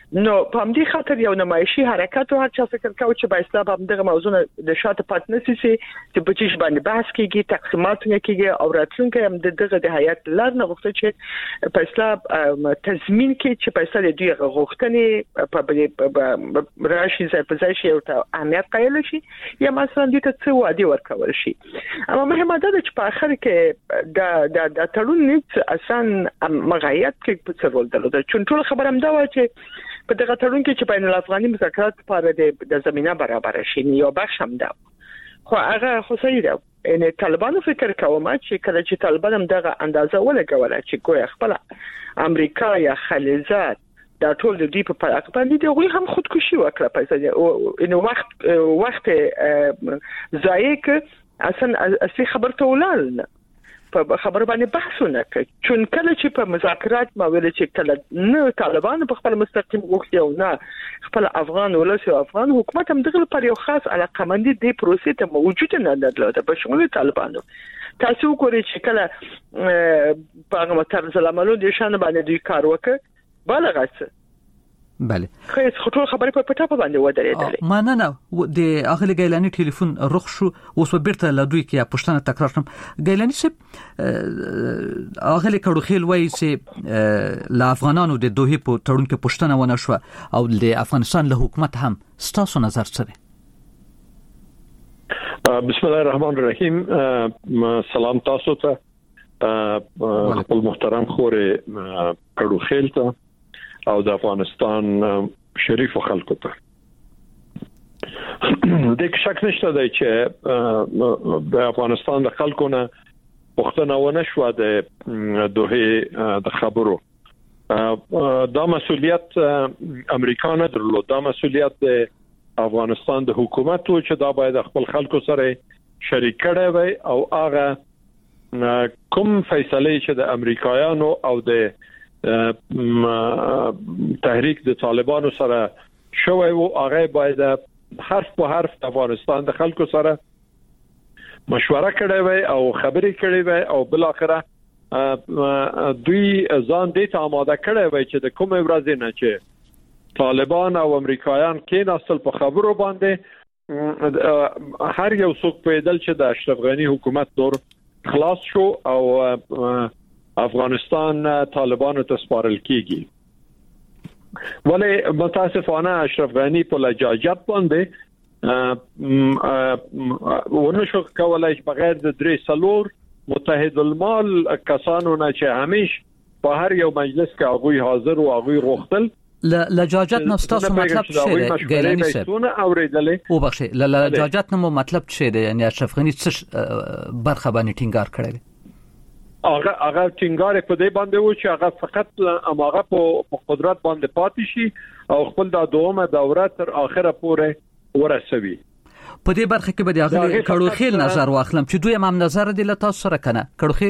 نو په همدې خاطر یو نمایشي حرکت او هر چا فکر کاوه چې به اسلام هم دغه موضوع د شاته پات نسی چې په چیش باندې بحث کیږي تقسیمات نه کیږي او راتلونکي هم دغه د حیات لار نه غوښتل چې په اسلام تضمین کې چې په اسلام دوی غوښتنې په راشي ځای په ځای شي او اهمیت قایل شي یا مثلا دې ته څه وعده ورکول شي. اما مهمه ده چې په اخر کې د د تړون نه اسان مغایت کې په څه رول درلود. چون ټول خبر هم دا و چې په دغه تړون کې چې بین الافغاني مذاکرات لپاره د زمينه برابر شي یو بخش هم ده. خو هغه خو صحیح ده. ان طالبانو فکر کوم چې کله چې طالبان هم دغه اندازه ولګوله چې ګویا خپل امریکا یا خلیزات دا ټول د دې په پراخ باندې دوی هم خودکشي وکړه په ان وخت وخت ځایک اصلا اصلي خبر ته ولال په خبر باندې بحثونه کوي. چون کله چې په مذاکرات ما ویل چې کله نه طالبان په خپل مستقیم وخت یو نه خپل افغان ولس او افغان حکومت هم دغه پر یو خاص علاقمندي د پروسې ته موجود نه درلوده په شمول طالبانو. تاسو وګورئ چې کله په هغه طرز العملو د شان باندې دوی کار وکړ بلغه بله خیس خطور خبرې په پټه په باندې ودرېدلې. ما نه نه د اغلی ګیلانی ټلیفون رخ شو اوس په بیرته لدوی کې پښتنه تکرار شم. ګیلانی سپ اغلی کډو خیل وای چې لا افغانانو د دوه په تړون کې پښتنه ونه شو او د افغانستان له حکومت هم ستاسو نظر سره؟ بسم الله الرحمن الرحیم. سلام تاسو ته خپل محترم خورې کډو خیل ته او د افغانستان شریف خلکو ته. د شک نشته دی چې د افغانستان د خلکو نه پښتنه ونه شو د دوه د خبرو. دا مسؤلیت امریکا نه درلود، دا مسؤلیت د افغانستان د حکومت و چې دا باید خپل خلکو سره شریک کړي وي او هغه کوم فیصله چې د امریکایانو او د تحریک د طالبانو سره شوی او هغه باید حرف په حرف د افغانستان د خلکو سره مشوره کړي وي او خبرې کړي وي او بل اخره دوی ځان دې ته آماده کړي وي چې د کومه ورځ نه چې طالبان او امریکایان کې نسل په خبرو باندې هر یو څوک پیدل چې د اشرف غنی حکومت نور خلاص شو او افغانستان طالبانو ته سپارل کیږي. ولی متاسفانه اشرف غنی په لجاجت باندې ونه شو کولای بغیر د درې سلور متحد المال کسانو نه چې همیش په هر یو مجلس کې هغه حاضر او هغه غوښتل لجاجت نو تاسو مطلب څه دی ګیلانی صاحب؟ او بخښه لجاجت نو مطلب څه دی؟ یعنی اشرف غنی څه برخه باندې ټینګار کړی؟ هغه هغه ټینګار په دې باندې و چې هغه فقط هغه په قدرت باندې پاتې شي او خپل د دومره دوره تر اخره پورې ورسوي. په دې برخه کې به د هغه کډو خیل نظر واخلم چې دوی هم نظر دی له تاسو سره کنه کډو خیل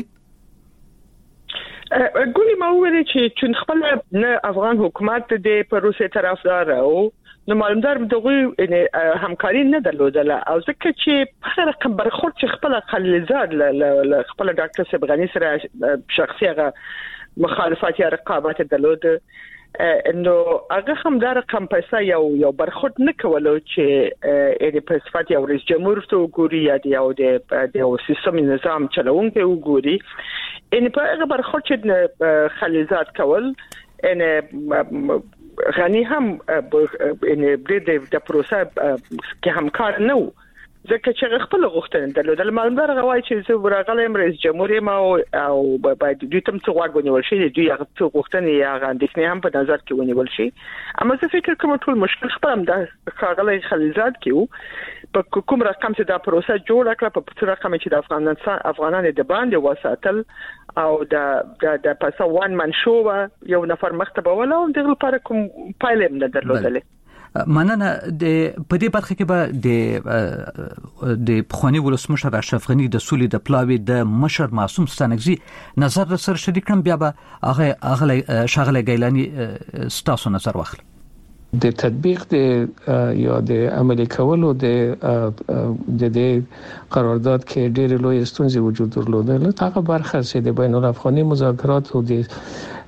ګولې ما وویل چې چون خپل نه افغان حکومت د پروسې طرفدار او نو معلومدار دغه همکاري نه درلودله او ځکه چې په رقم برخورد چې خپل خلیزاد ل خپل ډاکټر سبغانی سره شخصي هغه مخالفت یا رقابت درلود نو هغه هم دا رقم پیسې یو یو برخورد نه کولو چې اې په صفات یو رئیس جمهور ته وګوري یا د یو د یو سیستم نظام چلوونکی وګوري ان په هغه برخورد چې خلیزاد کول ان غنی هم ان د د پروسه کې همکار نه ځکه چې خپل غوښتنه درلودل معلومدار غواړي چې زه ورغلم رئیس جمهور ما او باید دوی تم څه غوښتنه ولشي دوی هغه څه غوښتنه یا غندښنه هم په نظر کې ونیول شي. اما زه فکر کوم ټول مشکل خپل هم د خاغلی خلیزاد کېو په کوم رقم چې دا پروسه جوړ کړه په څه رقم چې د افغانستان افغانانو د باندې وساتل او د د پاسه وان من شو یو نفر مختبه ولا او دغه لپاره کوم پایلې نه درلودلې. مننه د په دې برخه کې به د د پخوانی ولسمشر اشرف غنی د سولې د پلاوی د مشر معصوم ستانکزي نظر سره شریک کړم بیا به هغه هغه شغله ګیلانی ستاسو نظر واخلم. د تطبیق د یا د عملي کولو د د قرارداد کې ډېر لوی ستونزې وجود درلوده. هغه برخه چې د بین الافغاني مذاکرات او د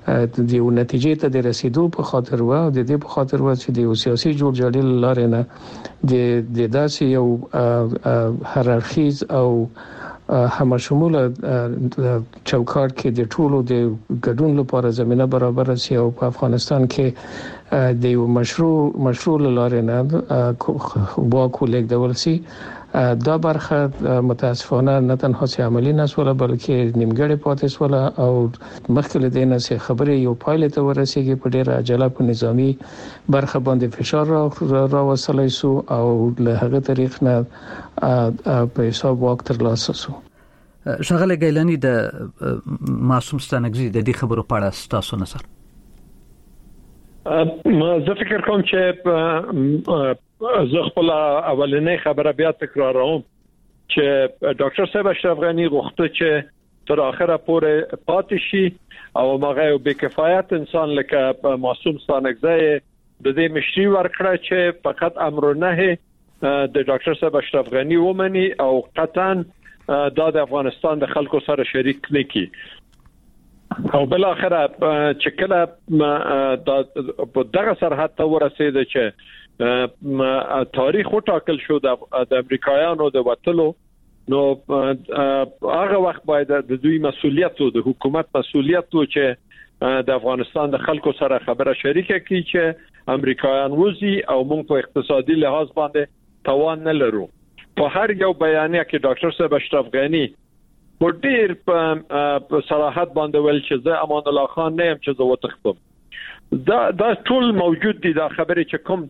د یو نتیجې ته د رسیدو په خاطر و او د دې په خاطر و چې د سیاسي جوړجاړي لاره نه د د داسې یو هررخیز او همشموله چوکاټ کې د ټولو د ګډون لپاره زمينه برابر شي او په افغانستان کې د یو مشروع مشروع لاره نه واک ولګول شي. دا برخه متاسفانه نه تنها سي عملی نه سوله بلکې نیمګړې پاتې سوله او مخکې له دې نه سي خبرې یو پایله ته ورسیږي په ډیره عجله په نظامی برخه باندې فشار را راوصلای سو او له هغه طریق نه په حساب واک ترلاسه سو. شغله ګیلانی د معصوم ستانګزي د دې خبرو په اړه تاسو نظر؟ ما زه فکر کوم چې زه خپل اولنې خبره بیا تکراروم چې ډاکټر صاحب اشرف غنی غوښته چې تر اخره پورې پاتې شي او ماغه یو بکفایت انسان لکه معصوم ستانګزي د دې مشري ورکړه چې فقط امر نه د ډاکټر صاحب اشرف غنی ومني او قطعا دا د افغانستان د خلکو سره شریک نه کی او بل اخره چې کله په دغه سرحد ته ورسېد چې تاریخ وټاکل شو د امریکایانو د وټلو نو هغه وخت باید د دوی مسؤلیت او د حکومت مسؤلیت و چې د افغانستان د خلکو سره خبره شریکه کی چې امریکایان وزي او موږ په اقتصادي لحاظ باندې توان نه لرو. په هر یو بیانیه کې ډاکټر صاحب اشرف غنی په ډیر په صراحت باندې ول چې زه امان الله خان نه يم چې زه وتښتم. دا دا ټول موجود دي دا خبره چې کوم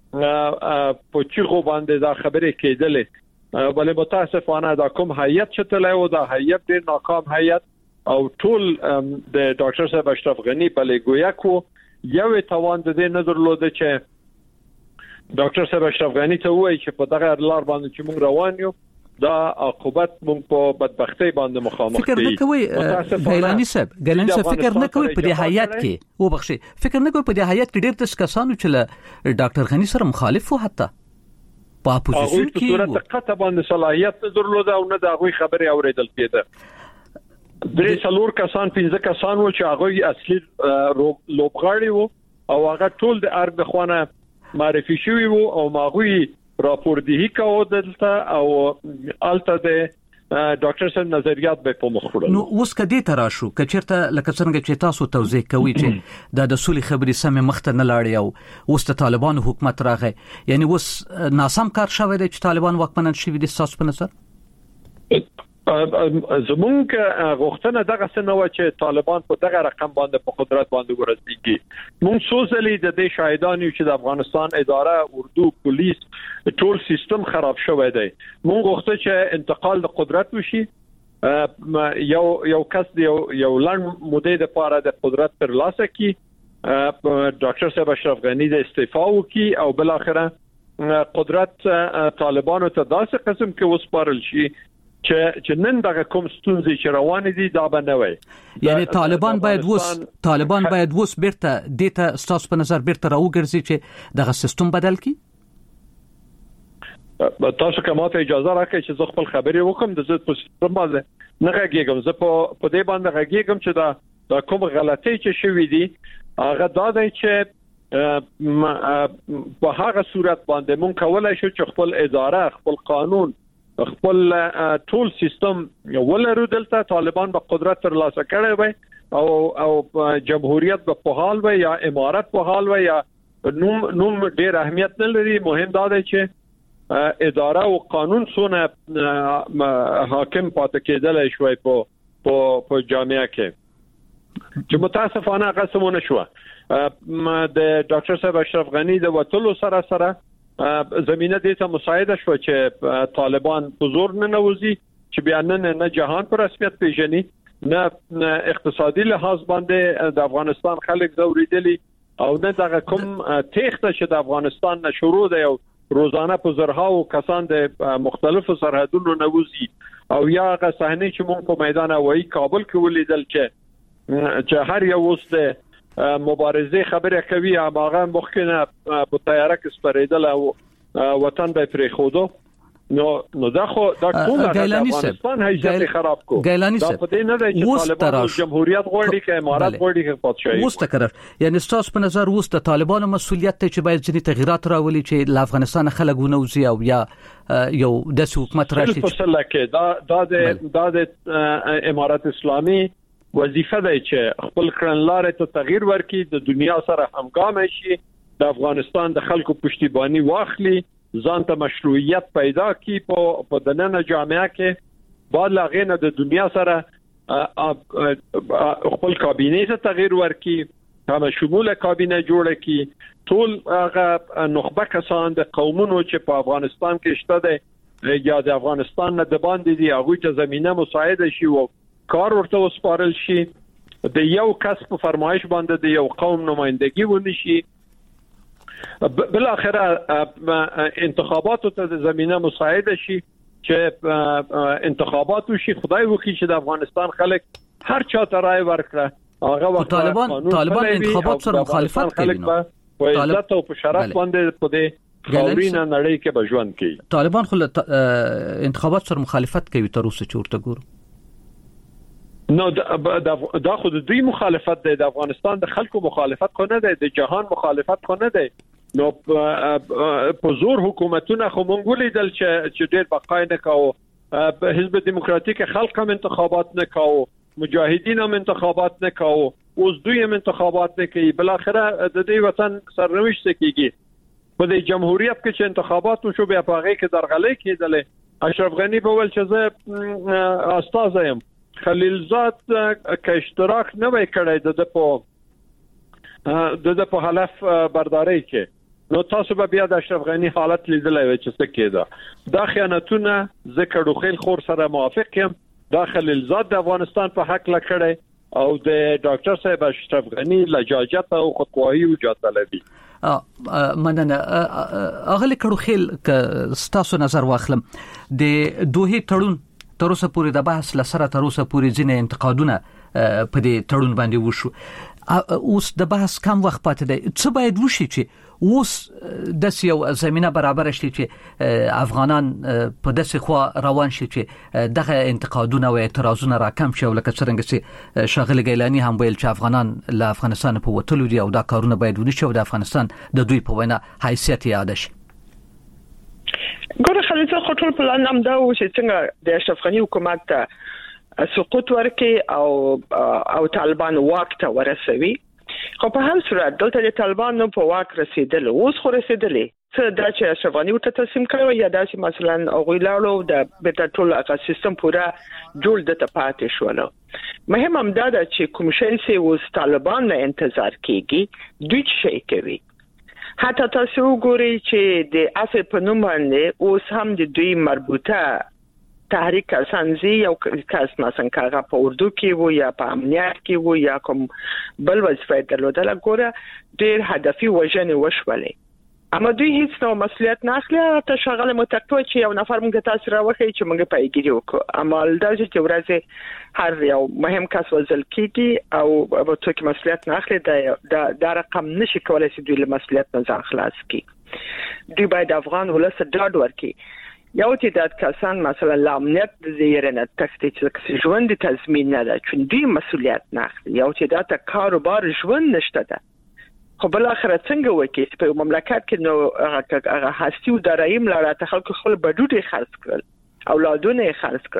په چیغو باندې دا خبره کېدلې بلې متاسفانه دا کوم هیئت چې تلای و دا هیئت ډیر ناکام هیئت او ټول د ډاکټر صاحب اشرف غنی په لګویا کو یو توان د دې نظر لوده چې ډاکټر صاحب اشرف غنی ته وایي چې په دغه لار باندې چې موږ روان یو دا عقوبت مونږ په بدبختی باندې مخامخ فکر نه کوي ګیلانی صاحب ګیلانی صاحب فکر نه کوي په دې حیات کې و بخشي فکر نه کوي په دې حیات کې ډېر د کسانو چې ډاکټر غنی سره مخالف وو حتی په اپوزیشن کې په صورت قطع باندې صلاحیت درلوده او نه دا غوي خبري اوریدل کېده. درې څلور کسان پنځه کسان و چې هغه اصلي لوبغاړي وو او هغه ټول د ارګ خوانه معرفي شوی وو او ماغوي راپور دی کاو دلته او الته د ډاکټر صاحب نظریات به په مخ وړل. نو اوس کدي تراشو کچرته لکه څنګه چې تاسو توضیح کوي چې د دسولي خبري سم مخته نه لاړی او اوس د طالبان حکومت راغی یعنی اوس ناسم کار شوی دی چې طالبان واکمنان شي د تاسو په نظر؟ زمونږ غوښتنه دغه څه و چې طالبان په دغه رقم باندې په قدرت باندې ورسیږي. مونږ سوزلي د دې شاهدان یو چې د افغانستان اداره اردو پولیس ټول سیستم خراب شوی دی. مونږ غوښته چې انتقال د قدرت وشي یو یو کس دی یو لړ مودې د پاره د قدرت پر لاسه کی ډاکټر صاحب اشرف غنی د استعفا وکي او بل اخره قدرت طالبانو ته داسې قسم کې وسپارل شي چې چې نن دغه کوم ستونزې چې روان دي دا به نه وي. یعنی طالبان باید وس طالبان باید وس بیرته دیته ستاسو په نظر بیرته راوګرځي چې دغه سیستم بدل کی؟ تاسو کومه اجازه راکړئ چې زه خپل خبرې وکم د زړه په سیستم باندې نه غږیږم. زه په په دې باندې غږیږم چې دا دا کوم غلطۍ چې شوې دي هغه دا دی چې په هغه صورت باندې مونږ کولای شو چې خپل اداره خپل قانون خپل ټول سیستم ولرو دلته طالبان به قدرت ترلاسه کړي وي او او جمهوریت په حال وي یا امارت په حال وي یا نوم نوم ډېر اهمیت نه لري. مهم دا دی چې اداره او قانون څونه حاکم پاتې کېدل شوی په په جامعه کې چې متاسفانه قسمونه شو. د ډاکټر صاحب اشرف غنی د وټلو سره سره زمينه دې ته مساعده شو چې طالبان په زور نه نوځي چې بیا نه نه جهان پر رسمیت پیژني نه اقتصادي لحاظ باندې د افغانستان خلک زوریدلی او نه دغه کوم تخته چې د افغانستان نه شروع دی او روزانه په زرهاو کسان د مختلفو سرحدونو نوځي او یا هغه صحنه چې موږ په میدان هوایي کابل کې ولیدل چې چې هر یو اوس د مبارزه خبره کوي هغه مخکنه په تیاره کې سپریدل او وطن به پرې خودو نو نو دا خو دا ټول د افغانستان حیثیت خراب کو دا په دې نه دی چې طالبان جمهوریت غوړي کې امارات غوړي کې پاتشي مستقرر یعنی ستاسو په نظر اوس د طالبانو مسولیت ته چې باید ځینې تغیرات راولي چې د افغانستان خلک ونوځي او یا یو د حکومت راشي چې دا دا د دا د امارات اسلامي وظیفه ده چې خپل کړنلارې ته تغییر ورکړي د دنیا سره همکاري شي د افغانستان د خلکو پشتیبانی واخلي ځان ته مشروعیت پیدا کی په په دننه جامعه کې بعد لاغینه د دنیا سره خپل کابینه ته تغییر ورکړي هم شموله کابینه جوړه کی ټول هغه نخبه کسان د قومونو چې په افغانستان کې شته دي یا د افغانستان نه د باندې دي هغه ته زمينه مساعده شي او کار ورته وسپارل شي د یو کس په فرمایش باندې د یو قوم نمائندګي ونشي بل اخره انتخاباتو ته زمينه مساعده شي چې انتخاباتو شي خدای وکړي چې د افغانستان خلک هر چا ته رائے ورکړه هغه وخت طالبان طالبان انتخابات سره مخالفت کوي نو په عزت او په شرف باندې په دې خاورینه نړۍ کې بجوان کوي طالبان خو انتخابات سره مخالفت کوي تر اوسه چورته ګورو نو دا خو د دوی مخالفت دی د افغانستان د خلکو مخالفت خو نه دی د جهان مخالفت خو نه دی نو په زور حکومتونه خو مونږ ولیدل چې چې ډېر بقای نه کاوه حزب دموکراتیک خلق هم انتخابات نه کاوه مجاهدین هم انتخابات نه کاوه اوس دوی هم انتخابات نه کوي بل اخره د دې وطن سرنوشت کیږي په دې جمهوریت کې چې انتخابات وشو بیا په هغه کې درغلې کېدلې اشرف غنی په ول چې زه استاد یم خلیلزاد که اشتراک نه وای کړی د په د د په حلف برداري کې نو تاسو به بیا د اشرف غنی حالت لیدلای و چې څه کېده دا خیانتونه ذکر او خیل خور سره موافق یم دا خلیلزاد د افغانستان په حق لکړی او د ډاکټر صاحب اشرف غنی لجاجت او خودخواهی او جاطلبي مننه اغلی کړو خیل ک ستاسو نظر واخلم د دوه تړون تر اوسه پورې د بحث لسره تر اوسه پورې ځینې انتقادونه په دې تړون باندې وشو اوس د بحث کم وخت پاتې دی څه باید وشي چې اوس د یو زمينه برابر شي چې افغانان په داسې خوا روان شي چې دغه انتقادونه او اعتراضونه راکم شي او لکه څنګه چې شاغل ګیلانی هم ویل چې افغانان له افغانستان په وټلو دي او دا کارونه باید ونشي او د افغانستان د دوی په وینا حیثیت یاد شي ګوره خلیفه خطر پلان هم دا و چې څنګه د اشرف غنی حکومت ته سقوط ورکړي او او طالبان واک ته ورسوي خو په هر صورت دلته د طالبانو په واک رسیدل اوس خو رسیدلې څه دا چې اشرف غنی ورته تسلیم کړو یا دا چې مثلا اوغیلاړو د بیت ټول هغه سیستم پورا جوړ د پاتې شول مهم هم دا چې کوم شي چې اوس طالبان نه انتظار کیږي دوی شي کوي حتی تاسو وګورئ چې د اسې په نوم باندې اوس هم د دوی مربوطه تحریک سانزي یو کس مثلا کاغه په اردو کې وو یا په امنیت کې وو یا کوم بل وظیفه درلودل ګوره ډېر هدفي وژنې وشولې اما دوی هیڅ نو مسؤلیت نه اخلي ته شغله متقوی چې یو نفر موږ تاسو راوخی چې موږ پایګیری وکړو اما دا چې ورځ هر یو مهم کس وزل کیږي او په تو کې مسؤلیت نه اخلي دا دا رقم نشي کولای چې دوی له مسؤلیت نه ځان خلاص کړي دوی باید افغان ولس ډاډ ورکړي یو چې د کسان مثلا لامنیت د زیرنه تخته چې ژوند تضمین نه ده چې دوی مسؤلیت نه اخلي یو چې دا ته کاروبار ژوند نشته ده خو بل اخر څنګه وکي په مملکت کې نو هغه هستي او درایم لاره ته خلکو خپل بډوډي خرڅ کړل اولادونه یې خرڅ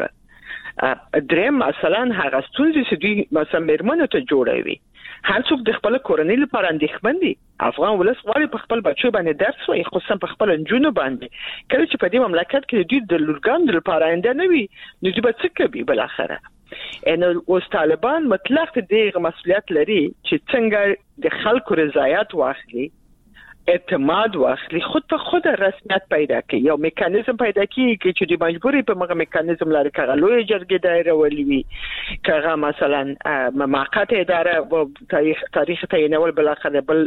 کړل دریم مثلا هغه ستونزې چې دوی مثلا مرمنو ته جوړوي هر څوک د خپل کورنۍ لپاره اندېښمن دي افغان ولس غواړي په خپل بچو باندې درس وایي خصوصا په خپل انجونو باندې کله چې په دې مملکت کې دوی د لورګان لپاره آینده نه وي نو دوی به څه کوي بل اخره ان اوس طالبان مطلق دغه مسؤلیت لري چې څنګه د خلکو رضایت واخلي اعتماد واخلي خود په خود رسمیت پیدا کوي یو میکانیزم پیدا کوي چې د مجبوري په مغه میکانیزم لري کغه لوی جرګه دایره ولوي کغه مثلا موقت اداره تاریخ تاریخ تعینول بل اخر بل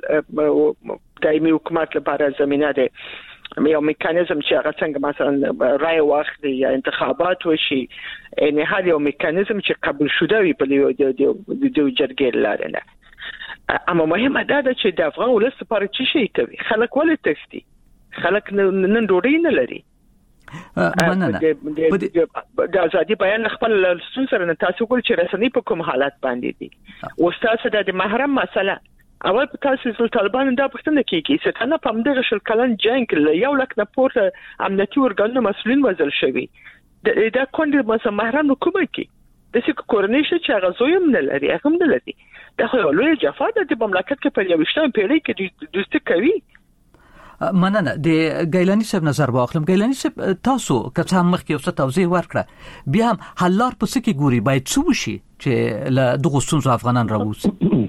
دایمي حکومت لپاره زمينه ده یو میکانیزم چې هغه څنګه مثلا رای واخلي یا انتخابات وشي ان هر یو میکانیزم چې قبول شوه وي په دې جرګې لاره نه اما مهمه دا ده چې د افغان ولس لپاره څه شي کوي خلک ولې تښتي خلک نن ډوډۍ نه لري مننه د ازادي بیان خپل سن سره نه تاسو کول چې رسنۍ په کوم حالت باندې دي او تاسو د محرم مسله اول په تاسو د طالبانو دا پښتنه کیږي چې څنګه په همدغه شل کلن جنگ له یو لک نه پورته امنیتي ورګانو مسولین وزل شوی دا کونډه مسه محرم کومه کی د څه کورنۍ چې هغه زویم نه لري هغه هم نه لري دا خو لوی جفا ده د مملکت کې په یوشتم پیړۍ کې د دوستي کوي مننه د ګیلانی صاحب نظر واخلم. ګیلانی صاحب تاسو که څه مخکې یو څه توضیح ورکړه بیا هم حل لار په څه کې ګوري باید څه وشي چې له دغه ستونزو افغانان راووځي؟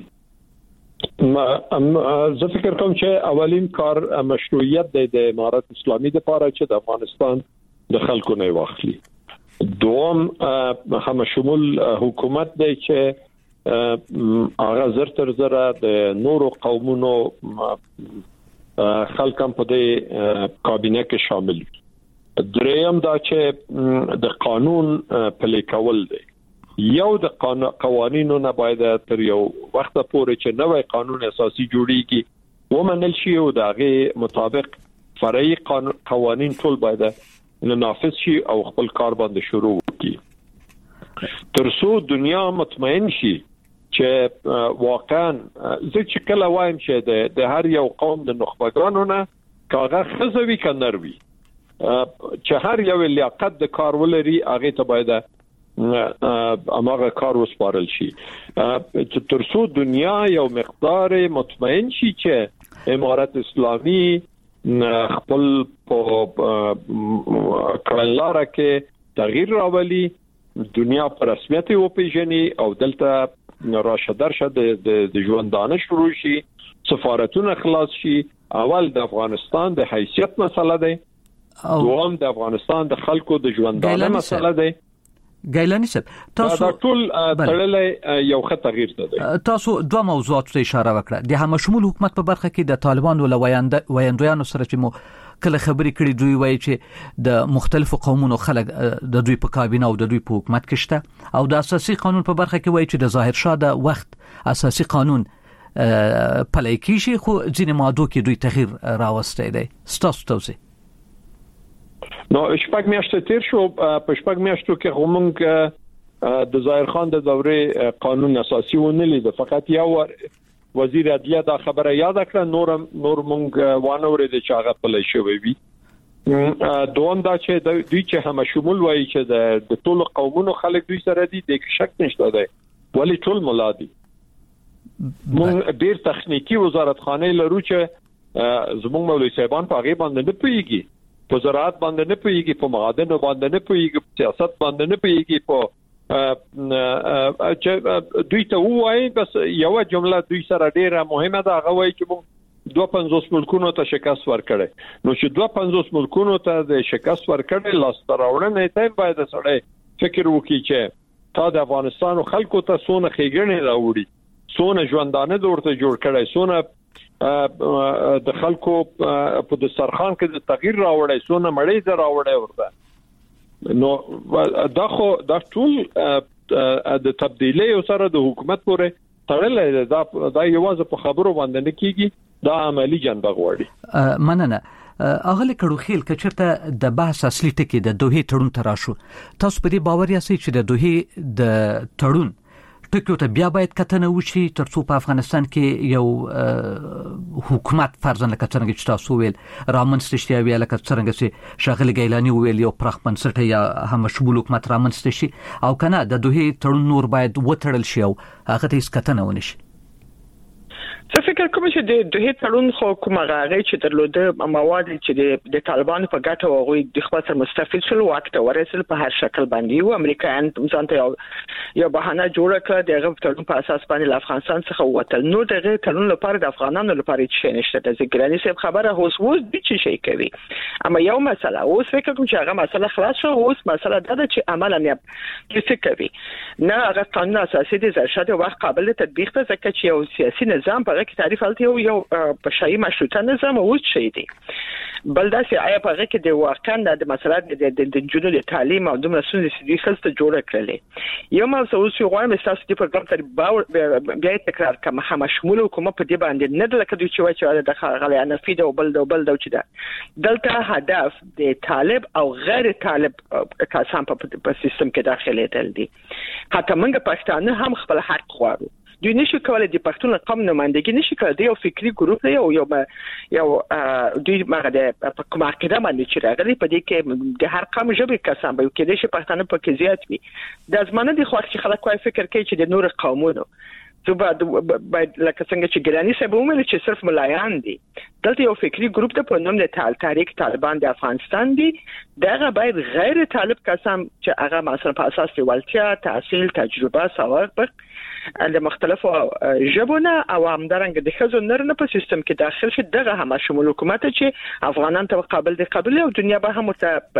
زه فکر کوم چې اولین کار مشروعیت د امارت اسلامي لپاره چې د افغانستان د خلکو نه واخلي. دوم هم شمول حکومت دی چې هغه زر تر زره د نورو قومونو خلکم په دې کابینه کې شامل دي. دریم دا چې د قانون پلي کول دي. یو د قوانینو نه باید تر یو وخت پورې چې نوې قانون اساسي جوړیږي ومنل شي او دغه مطابق فرعي قوانین ټول باید نافذ شي او خپل کار باندې شروع وکړي ترڅو دنیا مطمئن شي چې واقعا زه چې کله وایم چې د هر یو قوم د نخبګانو نه کاغه خزوي کنروي چې هر یو لیاقت د کار ولري هغه ته باید اماغه کار وسپارل شي چې ترڅو دنیا یو مقدار مطمئن شي چې امارت اسلامي خپل په کړنلاره کې تغییر راولي دنیا په رسمیت وپیژني او دلته راشه درشه د ژوندانه شروع شي سفارتونه خلاص شي. اول د افغانستان د حیثیت مسله ده دوم د افغانستان د خلکو د ژوندانه مسله ده. ګیلانی صاحب تاسو ټول تړلې یو ښه تغییر ده. تاسو دوه موضوعات ته اشاره وکړه. د هم شمول حکومت په برخه کې د طالبانو له وایندویانو سره چې مو کله خبرې کړې دوی وایي چې د مختلفو قومونو خلک د دوی په کابینه او د دوی په حکومت کې شته او د اساسي قانون په برخه کې وایي چې د ظاهر شاه د وخت اساسي قانون پلي کیږي خو ځینې ماده کې دوی تغییر راوستی دی. ستاسو توضیح؟ نو شپږ میاشتې تیر شو په شپږ میاشتو کې همونګ د ظاهر خان د دورې قانون اساسي ونه لید فقط یو وزیر عدلیه دا خبره یاد کړه نور نور مونږ وانه ورته چې هغه پلی شوی وي. دوم دا چې دوی چې هم شمول وایي چې د ټولو قومونو خلک دوی سره دي د شک نشته دی ولی ټول مولا دي. مونږ ډیر تخنیکی وزارت خانه لرو چې زموږ مولوی صاحبان په هغه باندې نه پیږي په زراعت باندې نه پیږي په معادن باندې نه پیږي په سیاست باندې نه پیږي په چې دوی ته وایي بس یو جمله دوی سره ډیره مهمه ده هغه وایي چې موږ دوه پنځوس ملکونو ته شکست ورکړي. نو چې دوه پنځوس ملکونو ته د شکست ورکړي لاس تراوړنه ته باید سړی فکر وکړي چې تا د افغانستان خلکو ته سونه خېګنې راوړي سونه ژوندانه ورته جوړ کړي سونه د خلکو په دسترخوان کې د تغییر راوړی سونه مړې ده راوړی ورته. نو دا خو دا ټول د تبدیلی سره د حکومت پورې تړلې ده دا یوازې په خبرو باندې نه کیږي دا عملی جنبه غواړي. مننه. اغله کړو خیل کچرته د بحث اصلي ټکی د دوه تړون تراشو تاسو په دې باور یاست چې د دوه د تړون ټکو ته بیا باید کتنه وشي ترڅو په افغانستان کې یو حکومت فرضاً لکه څنګه چې تاسو ویل رامنځته شي ویل لکه څنګه چې شاغل ګیلانی ویل یو پرخ بنسټ یا هم شمول حکومت رامنځته شي او کنه د دوه تړون نور باید وټړل شي او هغه ته هیڅ کتنه ونه شي. زه فکر کوم چې د دوه تړون خو کومه غاغې چې درلوده مواد چې د طالبانو په ګټه او غوي د خپل سره مستفید شول وخت ورسل په هر شکل باندې او امریکایان ځانته یو یو بهانه جوړ کړ دغه تړون په اساس باندې افغانستان څخه وتل. نو دغه تړون لپاره د افغانانو لپاره څه نشته د ذکرانی صاحب خبره هوس ووس د څه شي کوي اما یو مسله اوس فکر کوم چې هغه مسله خلاص شو اوس مسله دا ده چې عملاً یې څه کوي نه هغه قانون اساسي د زرشد وخت قابل تطبیق ته ځکه چې یو سیاسي نظام هغه کې تعریف الته یو بشري مشروطه نظام او شي دي بل دا چې آیا په هغه کې د واقعا د مسلات د جنونو د تعلیم او د مسؤلیت سړي خلسته جوړه کړلې یو ما اوس یو غواړم تاسو د پروګرام تر باور بیا تکرار کوم هم شمول حکومت په دې باندې نه د لکه دوی چې وایي چې د غلې انفي د بل د بل د چې دا دلته هدف د طالب او غیر طالب کسان په سیستم کې داخلي دل دي حتی موږ پښتانه هم خپل حق غواړو دوی نشي کولای د پښتون قوم نمائندګي نشي کولای د یو فکری ګروپ دی او یو یو دوی مګه د کوم عقیده باندې چې راغلي په دې کې د هر قوم ژبه کسان به کې د شي پښتانه په کې زیات وي د ځمانه د خو چې خلک کوی فکر کوي چې د نور قومونو څه باید لکه څنګه چې ګرانی صاحب وویل چې صرف ملایان دي دلته یو فکری ګروپ د په نوم د تحریک طالبان د افغانستان دي دغه باید غیر طالب کسان چې هغه مثلا په اساس د ولتیا تحصیل تجربه سوابق د مختلفو ژبونو او همدارنګه د خزو نرنه په سیستم کې داخل شي دغه هم شمول حکومت چې افغانان ته قابل دي قابل او دنیا به هم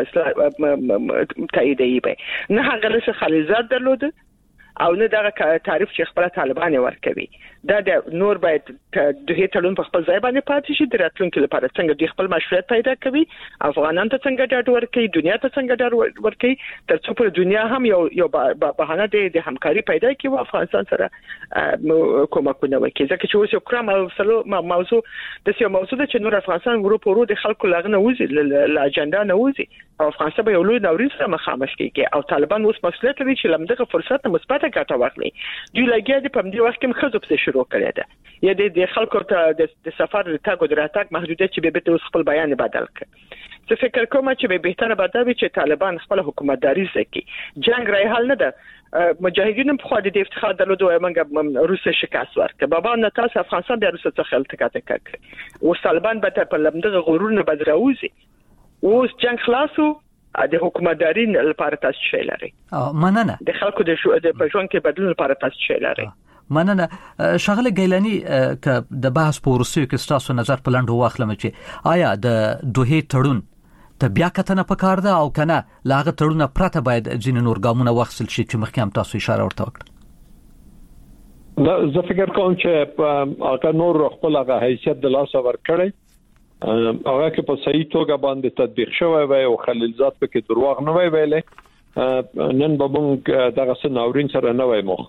تاییدي به نه هغه له خلیزات درلود او نه دغه تعریف چې خپل طالبان ورکوي دا د نور باید د هیڅ تړون په خپل ځای باندې پاتې شي د راتلونکو لپاره څنګه د خپل مشروعیت پیدا کوي افغانان ته څنګه ډاډ ورکوي دنیا ته څنګه ډاډ ورکوي ترڅو په دنیا هم یو یو بهانه د همکاري پیدا کوي او افغانستان سره کومکونه وکړي ځکه چې اوس یو کرام او موضوع د سیاسي موضوع چې نور افغانستان ګروپ ورو د خلکو لغنه وزي ل اجنډا نه وزي او افغانستان به یو لوی ناورین سره مخامخ کیږي او طالبان اوس مسؤلیت لري چې لمدغه فرصت مثبت ګټه واخلي دوی لګیا دي په دې وخت کې خزو په شروع کړی ده یا د خلکو ته د سفر د تاګ او د راتګ محدودیت چې به به اوس خپل بیان بدل کړي زه فکر کوم چې به بهتره به دا وي چې طالبان خپل حکومتداري زکي جنگ راي حل نه ده مجاهدین په خو د افتخار درلود او موږ روسي شکست ورکړه بابا نه تاسو افغانستان د روسي څخه التقاط کړ او طالبان به په لمدغه غرور نه بدراوزي اوس جنگ خلاصو د حکومتداري لپاره تاسو شي لري مننه د خلکو د پښون کې بدلون لپاره تاسو شي لري مننه شغله ګیلانی ک د بحث په ورسیو کې تاسو نظر په لاندې واخلم چې آیا د دوه تړون ته بیا کتنه پکار ده او کنه لاغه تړونه پرته باید ځین نور ګامونه واخصل شي چې مخکې هم تاسو اشاره ورته وکړه دا زه فکر کوم چې هغه نور خپل هغه حیثیت د لاس ور کړی هغه کې په صحیح توګه باندې تطبیق شوی وي او خلیلزاد پکې دروغ نه وی ویلې نن به موږ دغه سناورین سره نه وای مخ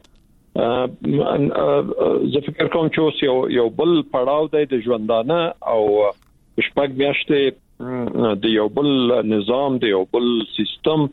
زه فکر کوم چې یو یو بل پړاو دی د ژوندانه او شپږ میاشتې د یو بل نظام د یو بل سیستم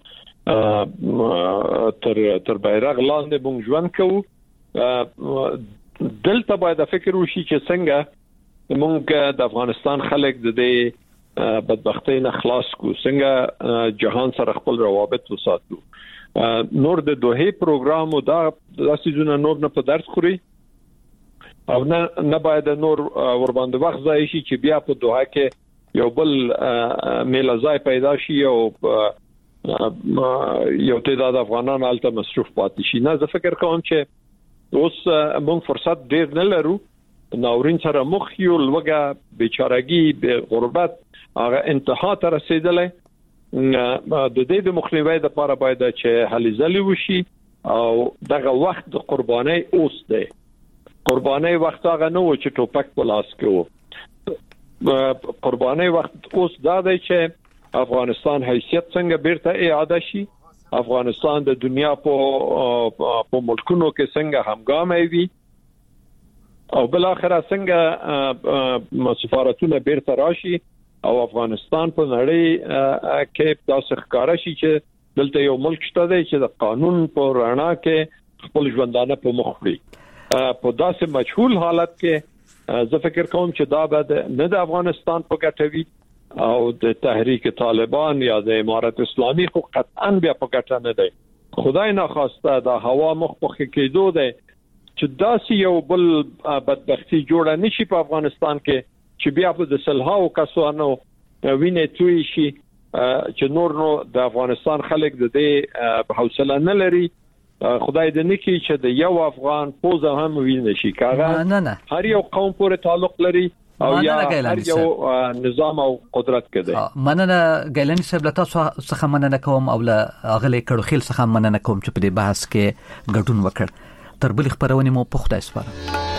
تر تر بیرغ لاندې موږ ژوند کوو دلته باید فکر وشي چې څنګه موږ د افغانستان خلک د دې بدبختی نه خلاص کو څنګه جهان سره خپل روابط وساتو نور د دوه پروګرام او دا داسې نور نه په درس خوري او نه نه باید نور ور باندې وخت ځای شي چې بیا په دوه کې یو بل میلازای پیدا شي او یو تعداد افغانان الته مصروف پاتې شي نه زه فکر کوم چې اوس موږ فرصت ډیر نه لرو ناورین سره مخ یو لوګه بیچارهګي به غربت هغه انتها ته رسیدلې د دې د مخنیوي لپاره باید چې هلي ځلې وشي او دغه وخت د قرباني اوس دی قرباني وخت هغه نه و چې ټوپک په لاس کې و قرباني وخت اوس دا دی چې افغانستان حیثیت څنګه بیرته اعاده شي افغانستان د دنیا په په ملکونو کې څنګه همګامي وي او بل اخر څنګه سفارتونه بیرته راشي او افغانستان په نړۍ کې تاسو ښکارا شي چې دلته یو ملک شته دی چې د قانون په رڼا کې خپل ژوندانه په مخ وړي په داسې مجهول حالت کې زه فکر کوم چې دا به نه د افغانستان په ګټه وي او د تحریک طالبان یا د امارت اسلامي خو قطعا بیا په ګټه نه دی خدای نه خواسته د هوا مخ په کېدو دی چې داسې یو بل بدبختی جوړه نشي په افغانستان کې چې بیا په د سلهاو کسانو وینې توی شي چې نور نو د افغانستان خلک د دې حوصله نه لري خدای دې نکي چې د یو افغان پوزه هم وینې شي کاغه هر یو قوم پورې تعلق لري او یا هر یو نظام او قدرت کده مننه ګیلانی صاحب له تاسو څخه مننه کوم او له اغلی کړو خیل څخه مننه کوم چې په دې بحث کې ګډون وکړ تر بل خبرونه مو په خدای سپارم